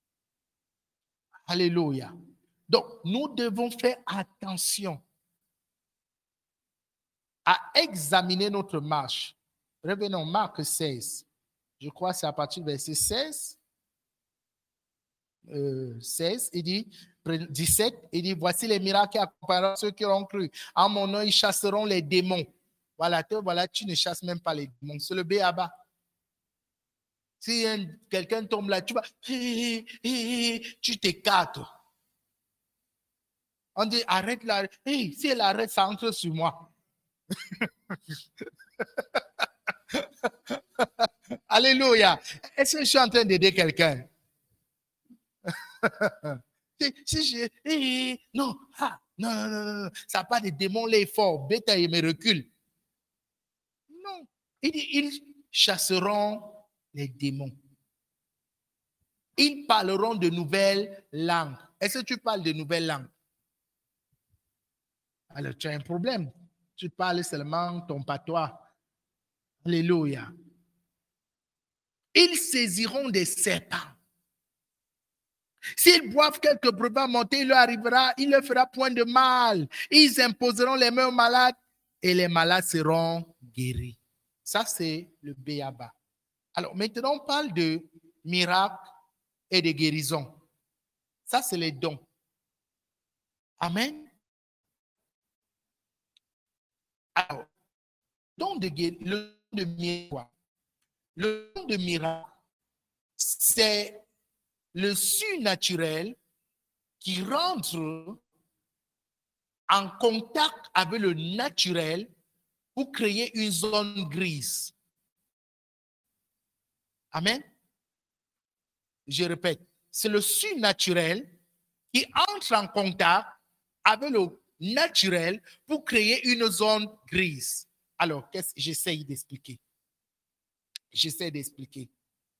Alléluia. Donc, nous devons faire attention à examiner notre marche. Revenons, Marc 16. Je crois que c'est à partir du verset 16. 16, il dit, 17, il dit, voici les miracles qui accompagneront ceux qui auront cru. En mon nom, ils chasseront les démons. Voilà, tu ne chasses même pas les démons. C'est le béaba. Si quelqu'un tombe là, tu vas, tu t'écartes. On dit, arrête là. Si elle arrête, ça entre sur moi. Alléluia. Est-ce que je suis en train d'aider quelqu'un? Non, non, ça n'a pas de démon, les forts, bêta et me recule. Non, ils chasseront les démons. Ils parleront de nouvelles langues. Est-ce que tu parles de nouvelles langues? Alors, tu as un problème. Tu parles seulement ton patois. Alléluia. Ils saisiront des serpents. S'ils boivent quelques breuvages montés, il leur fera point de mal. Ils imposeront les mains aux malades et les malades seront guéris. Ça, c'est le béaba. Alors, maintenant, on parle de miracles et de guérison. Ça, c'est les dons. Amen. Alors, le don de miracle, c'est le surnaturel qui rentre en contact avec le naturel pour créer une zone grise. Amen. Je répète, c'est le surnaturel qui entre en contact avec le naturel pour créer une zone grise. Alors, qu'est-ce que j'essaie d'expliquer? J'essaie d'expliquer.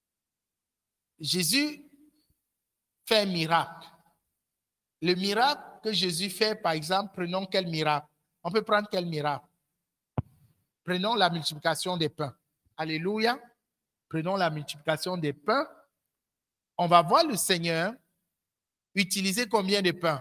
Jésus fait un miracle. Le miracle que Jésus fait, par exemple, prenons quel miracle? On peut prendre quel miracle? Prenons la multiplication des pains. Alléluia. Prenons la multiplication des pains. On va voir le Seigneur utiliser combien de pains?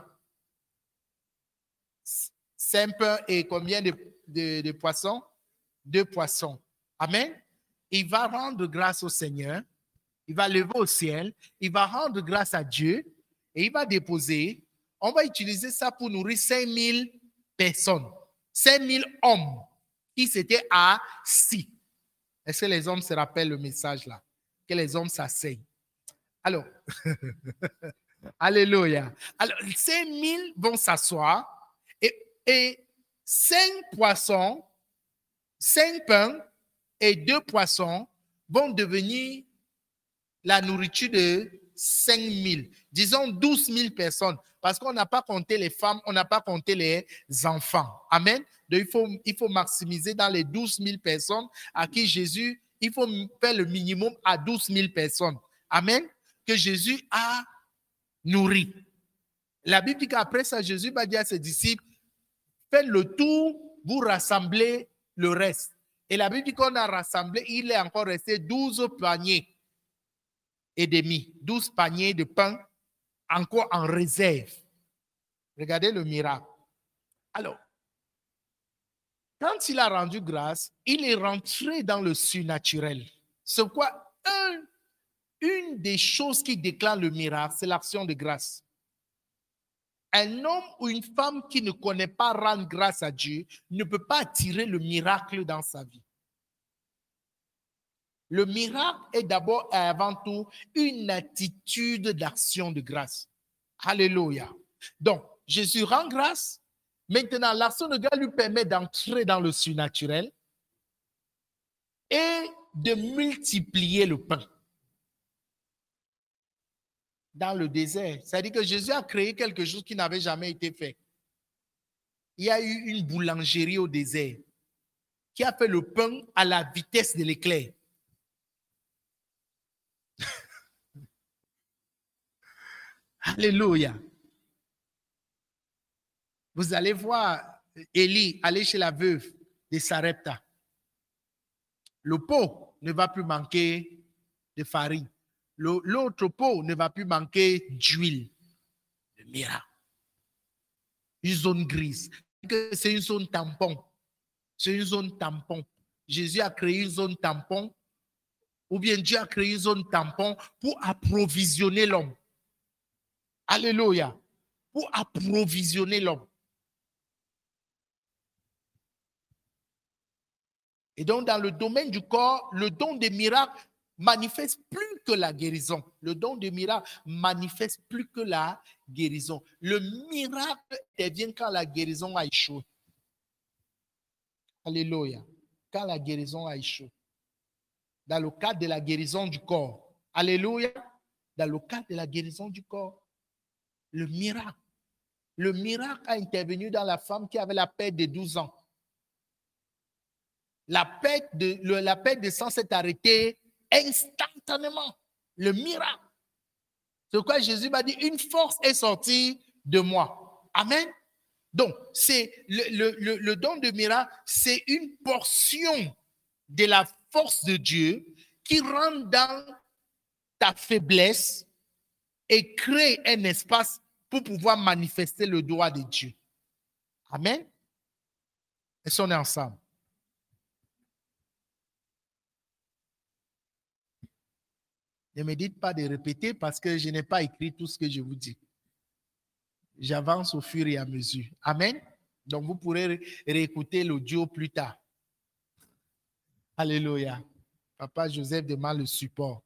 5 pains et combien de poissons? 2 poissons. Amen. Il va rendre grâce au Seigneur. Il va lever au ciel. Il va rendre grâce à Dieu. Et il va déposer. On va utiliser ça pour nourrir 5000 personnes. 5000 hommes qui s'étaient assis. Est-ce que les hommes se rappellent le message là? Que les hommes s'asseyent. Alors, alléluia. Alors, 5000 vont s'asseoir et 5 poissons, 5 pains et 2 poissons vont devenir la nourriture de 5000. Disons 12 000 personnes. Parce qu'on n'a pas compté les femmes, on n'a pas compté les enfants. Amen. Donc, il faut maximiser dans les 12 000 personnes à qui Jésus, il faut faire le minimum à 12 000 personnes. Amen. Que Jésus a nourri. La Bible dit qu'après ça, Jésus va dire à ses disciples, faites le tour, vous rassemblez le reste. Et la Bible dit qu'on a rassemblé, il est encore resté 12 paniers et demi, 12 paniers de pain encore en réserve. Regardez le miracle. Alors, quand il a rendu grâce, il est rentré dans le surnaturel. C'est quoi? Une des choses qui déclare le miracle, c'est l'action de grâce. Un homme ou une femme qui ne connaît pas rendre grâce à Dieu ne peut pas attirer le miracle dans sa vie. Le miracle est d'abord et avant tout une attitude d'action de grâce. Alléluia. Donc, Jésus rend grâce. Maintenant, l'action de grâce lui permet d'entrer dans le surnaturel et de multiplier le pain. Dans le désert. C'est-à-dire que Jésus a créé quelque chose qui n'avait jamais été fait. Il y a eu une boulangerie au désert. qui a fait le pain à la vitesse de l'éclair. Alléluia. Vous allez voir Élie aller chez la veuve de Sarepta. Le pot ne va plus manquer de farine. L'autre pot ne va plus manquer d'huile. Le miracle. Une zone grise. C'est une zone tampon. C'est une zone tampon. Jésus a créé une zone tampon, ou bien Dieu a créé une zone tampon pour approvisionner l'homme. Alléluia. Pour approvisionner l'homme. Et donc, dans le domaine du corps, le don des miracles manifeste plus que la guérison. Le don des miracles manifeste plus que la guérison. Le miracle devient quand la guérison a échoué. Alléluia. Quand la guérison a échoué. Dans le cadre de la guérison du corps. Alléluia. Dans le cadre de la guérison du corps. Le miracle. Le miracle a intervenu dans la femme qui avait la perte de 12 ans. La perte de sang s'est arrêtée instantanément. Le miracle. C'est pourquoi Jésus m'a dit, une force est sortie de moi. Amen. Donc, c'est le don de miracle, c'est une portion de la force de Dieu qui rentre dans ta faiblesse et crée un espace pour pouvoir manifester le droit de Dieu. Amen. Est-ce qu'on est ensemble? Ne me dites pas de répéter parce que je n'ai pas écrit tout ce que je vous dis. J'avance au fur et à mesure. Amen. Donc, vous pourrez réécouter l'audio plus tard. Alléluia. Papa Joseph demande le support.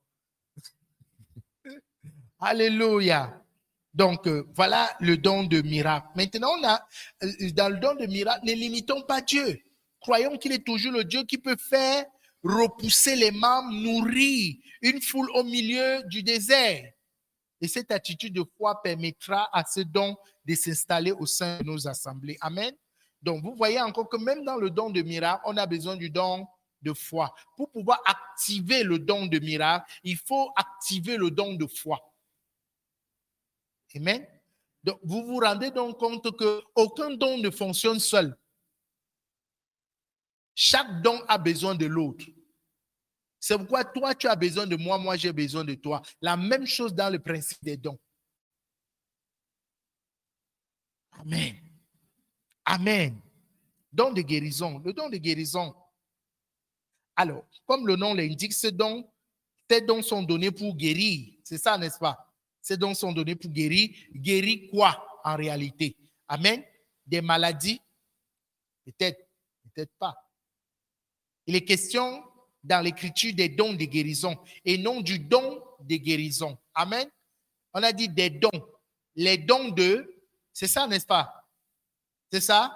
Alléluia. Donc, voilà le don de miracle. Maintenant, on a, dans le don de miracle, ne limitons pas Dieu. Croyons qu'il est toujours le Dieu qui peut faire repousser les membres, nourrir une foule au milieu du désert. Et cette attitude de foi permettra à ce don de s'installer au sein de nos assemblées. Amen. Donc, vous voyez encore que même dans le don de miracle, on a besoin du don de foi. Pour pouvoir activer le don de miracle, il faut activer le don de foi. Amen. Donc, vous vous rendez donc compte qu'aucun don ne fonctionne seul. Chaque don a besoin de l'autre. C'est pourquoi toi, tu as besoin de moi, moi, j'ai besoin de toi. La même chose dans le principe des dons. Amen. Amen. Don de guérison. Le don de guérison. Alors, comme le nom l'indique, ces dons sont donnés pour guérir. C'est ça, n'est-ce pas? Ces dons sont donnés pour guérir. Guérir quoi en réalité? Amen. Des maladies? Peut-être, peut-être pas. Il est question dans l'écriture des dons de guérison et non du don de guérison. Amen. On a dit des dons. Les dons de, c'est ça, n'est-ce pas? C'est ça?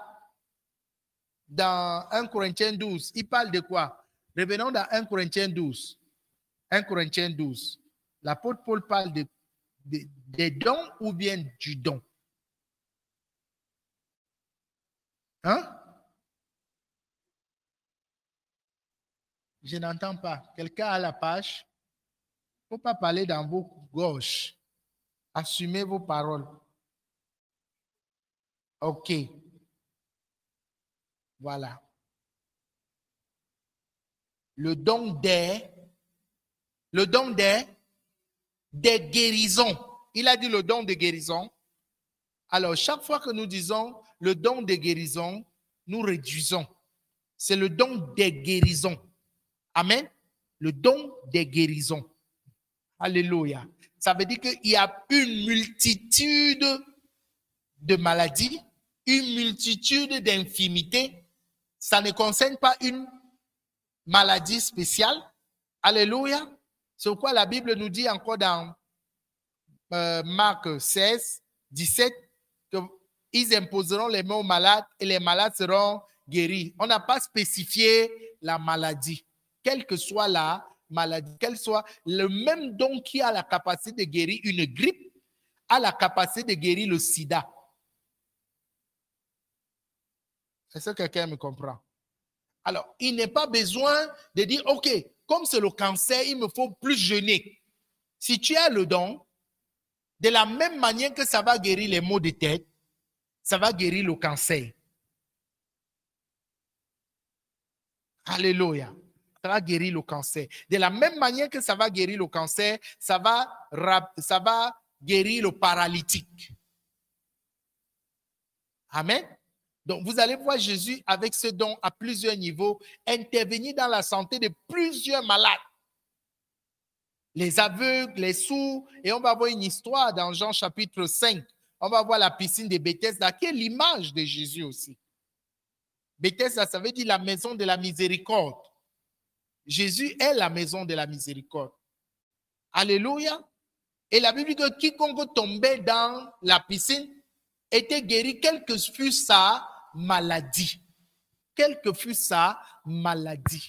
Dans 1 Corinthiens 12, il parle de quoi? Revenons dans 1 Corinthiens 12. 1 Corinthiens 12. L'apôtre Paul parle des dons ou bien du don? Hein? Je n'entends pas. Quelqu'un a la page? Il ne faut pas parler dans vos gorges. Assumez vos paroles. OK. Voilà. Le don des guérisons. Il a dit le don des guérisons. Alors, chaque fois que nous disons le don des guérisons, nous réduisons. C'est le don des guérisons. Amen. Le don des guérisons. Alléluia. Ça veut dire qu'il y a une multitude de maladies, une multitude d'infirmités. Ça ne concerne pas une maladie spéciale. Alléluia. C'est pourquoi la Bible nous dit encore dans Marc 16, 17, qu'ils imposeront les mains aux malades et les malades seront guéris. On n'a pas spécifié la maladie. Quelle que soit la maladie, quel soit le même don qui a la capacité de guérir une grippe, a la capacité de guérir le sida. Est-ce que quelqu'un me comprend? Alors, il n'est pas besoin de dire, OK, comme c'est le cancer, il me faut plus jeûner. Si tu as le don, de la même manière que ça va guérir les maux de tête, ça va guérir le cancer. Alléluia. Ça va guérir le cancer. De la même manière que ça va guérir le cancer, ça va guérir le paralytique. Amen. Donc, vous allez voir Jésus avec ce don à plusieurs niveaux intervenir dans la santé de plusieurs malades. Les aveugles, les sourds, et on va voir une histoire dans Jean chapitre 5. On va voir la piscine de Bethesda, qui est l'image de Jésus aussi. Bethesda, ça veut dire la maison de la miséricorde. Jésus est la maison de la miséricorde. Alléluia. Et la Bible dit que quiconque tombait dans la piscine était guéri, quelle que fût sa maladie. Quelle que fût sa maladie.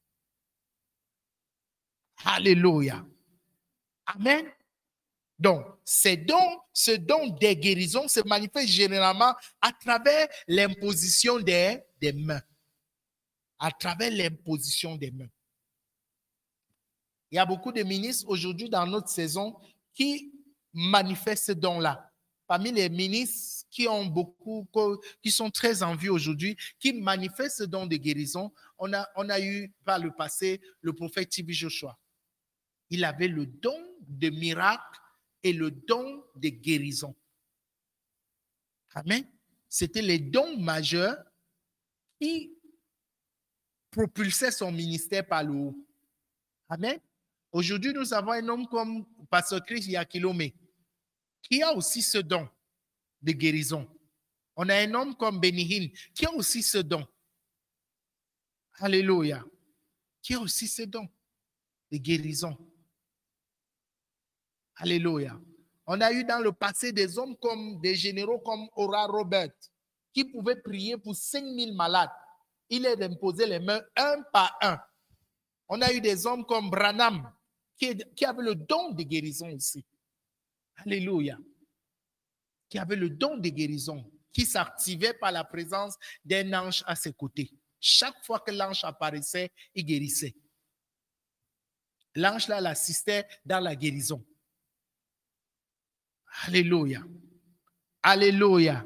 Alléluia. Amen. Donc, ce don des guérisons se manifeste généralement à travers l'imposition des mains. À travers l'imposition des mains. Il y a beaucoup de ministres aujourd'hui dans notre saison qui manifestent ce don-là. Parmi les ministres qui sont très en vue aujourd'hui, qui manifestent ce don de guérison, on a eu par le passé le prophète T.B. Joshua. Il avait le don de miracle et le don de guérison. Amen. C'était les dons majeurs qui propulsaient son ministère par le haut. Amen. Aujourd'hui, nous avons un homme comme Pasteur Chris Yakilome, qui a aussi ce don de guérison. On a un homme comme Benny Hinn, qui a aussi ce don. Alléluia. Qui a aussi ce don de guérison. Alléluia. On a eu dans le passé des hommes comme des généraux comme Oral Robert, qui pouvaient prier pour 5000 malades. Il est d'imposer les mains un par un. On a eu des hommes comme Branham, qui avait le don de guérison aussi. Alléluia. Qui avait le don de guérison, qui s'activait par la présence d'un ange à ses côtés. Chaque fois que l'ange apparaissait, il guérissait. L'ange là l'assistait dans la guérison. Alléluia. Alléluia.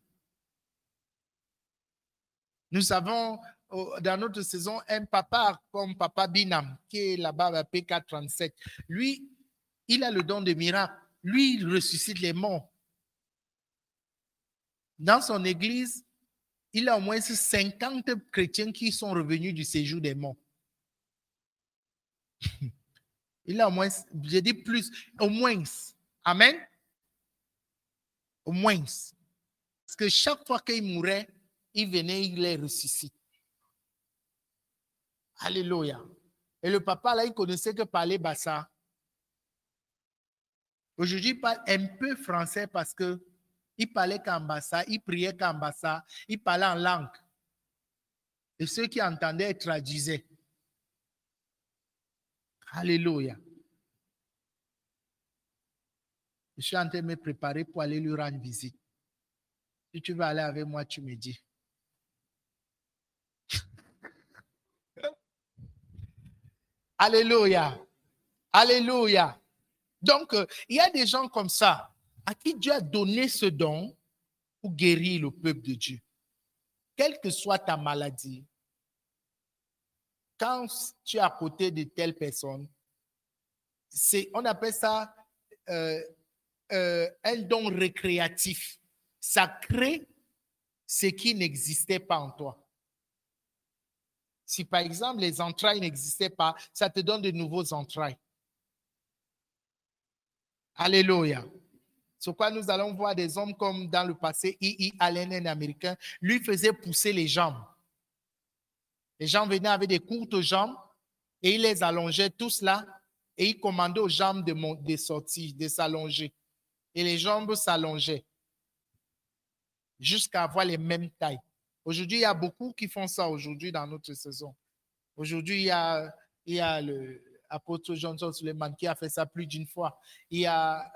Nous avons dans notre saison un papa comme Papa Binam, qui est là-bas à PK37. Lui, il a le don de miracle. Lui, il ressuscite les morts. Dans son église, il a au moins 50 chrétiens qui sont revenus du séjour des morts. Il a au moins, j'ai dit plus, au moins. Amen. Au moins. Parce que chaque fois qu'il mourait, il venait, il les ressuscite. Alléluia. Et le papa, là, il connaissait que parler bassa. Aujourd'hui, il parle un peu français parce que il parlait qu'en bassa, il priait qu'en bassa, il parlait en langue. Et ceux qui entendaient traduisaient. Alléluia. Je suis en train de me préparer pour aller lui rendre visite. Si tu veux aller avec moi, tu me dis. Alléluia. Alléluia. Donc, il y a des gens comme ça à qui Dieu a donné ce don pour guérir le peuple de Dieu. Quelle que soit ta maladie, quand tu es à côté de telle personne, on appelle ça un don récréatif. Ça crée ce qui n'existait pas en toi. Si par exemple les entrailles n'existaient pas, ça te donne de nouveaux entrailles. Alléluia. Sur quoi nous allons voir des hommes comme dans le passé, E.E. Allen, un Américain, lui faisait pousser les jambes. Les gens venaient avec des courtes jambes et il les allongeait tous là et il commandait aux jambes de sortir, de s'allonger. Et les jambes s'allongeaient jusqu'à avoir les mêmes tailles. Aujourd'hui, il y a beaucoup qui font ça aujourd'hui dans notre saison. Aujourd'hui, il y a l'apôtre Johnson Suleiman qui a fait ça plus d'une fois. Il y a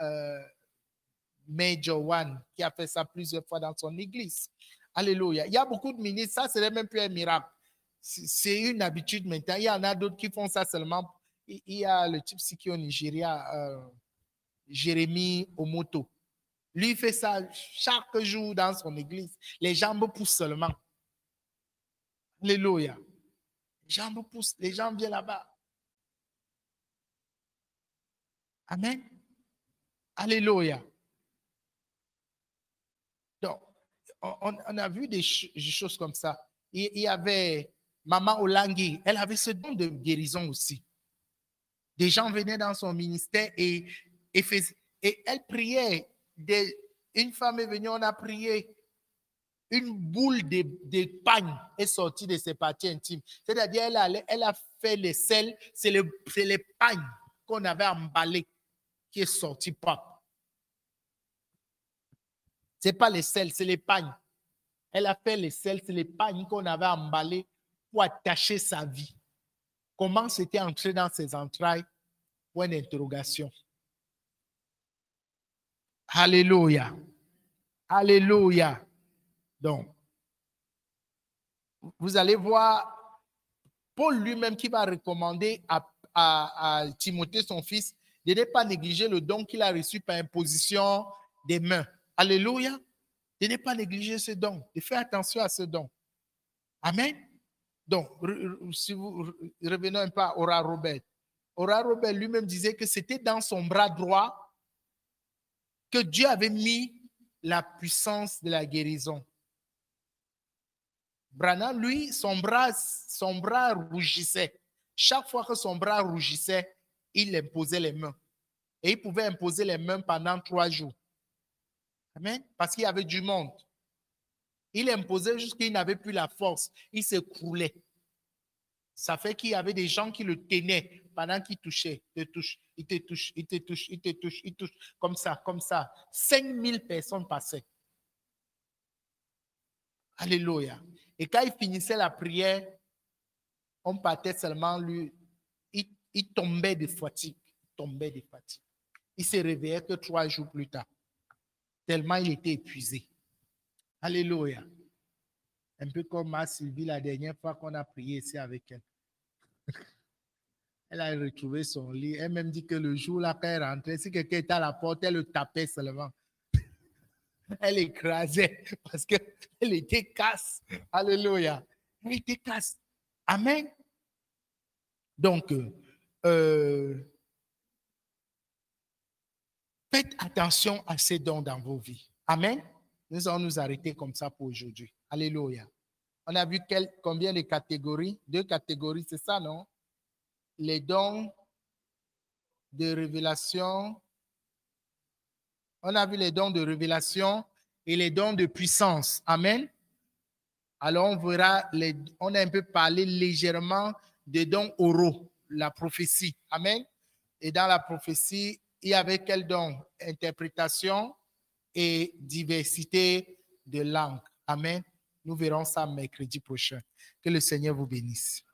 Major One qui a fait ça plusieurs fois dans son église. Alléluia. Il y a beaucoup de ministres, ça serait même plus un miracle. C'est une habitude maintenant. Il y en a d'autres qui font ça seulement. Il y a le type qui est au Nigeria, Jérémie Omoto. Lui, il fait ça chaque jour dans son église. Les jambes poussent seulement. Alléluia. Les jambes poussent, les gens viennent là-bas. Amen. Alléluia. Donc, on a vu des choses comme ça. Il y avait Maman Olangi, elle avait ce don de guérison aussi. Des gens venaient dans son ministère et elle priait. Une femme est venue, on a prié. Une boule de pagne est sortie de ses parties intimes. C'est-à-dire, elle a fait les sels, c'est les pagnes qu'on avait emballées qui est sorti propre. Ce n'est pas les sels, c'est les pagnes. Elle a fait les sels, c'est les pagnes qu'on avait emballées pour attacher sa vie. Comment c'était entré dans ses entrailles? Point d'interrogation. Alléluia. Alléluia. Donc, vous allez voir Paul lui-même qui va recommander à Timothée, son fils, de ne pas négliger le don qu'il a reçu par imposition des mains. Alléluia. De ne pas négliger ce don, de faire attention à ce don. Amen. Donc, si vous revenons un peu à Ora Robert. Ora Robert lui-même disait que c'était dans son bras droit que Dieu avait mis la puissance de la guérison. Branham, lui, son bras rougissait. Chaque fois que son bras rougissait, il imposait les mains. Et il pouvait imposer les mains pendant 3 jours. Amen. Parce qu'il y avait du monde. Il imposait jusqu'à qu'il n'avait plus la force. Il s'écroulait. Ça fait qu'il y avait des gens qui le tenaient pendant qu'il touchait. Il te touche. Comme ça. 5000 personnes passaient. Alléluia. Et quand il finissait la prière, on partait seulement lui. Il tombait de fatigue. Il se réveillait que 3 jours plus tard. Tellement il était épuisé. Alléluia. Un peu comme ma Sylvie la dernière fois qu'on a prié ici avec elle. Elle a retrouvé son lit. Elle même dit que le jour là quand elle rentrait, si quelqu'un était à la porte, elle le tapait seulement. Elle écrasait parce qu'elle était casse. Alléluia. Elle était casse. Amen. Donc, faites attention à ces dons dans vos vies. Amen. Nous allons nous arrêter comme ça pour aujourd'hui. Alléluia. On a vu combien de catégories? 2 catégories, c'est ça, non? Les dons de révélation. On a vu les dons de révélation et les dons de puissance. Amen. Alors, on verra, on a un peu parlé légèrement des dons oraux, la prophétie. Amen. Et dans la prophétie, il y avait quel don? Interprétation et diversité de langues. Amen. Nous verrons ça mercredi prochain. Que le Seigneur vous bénisse.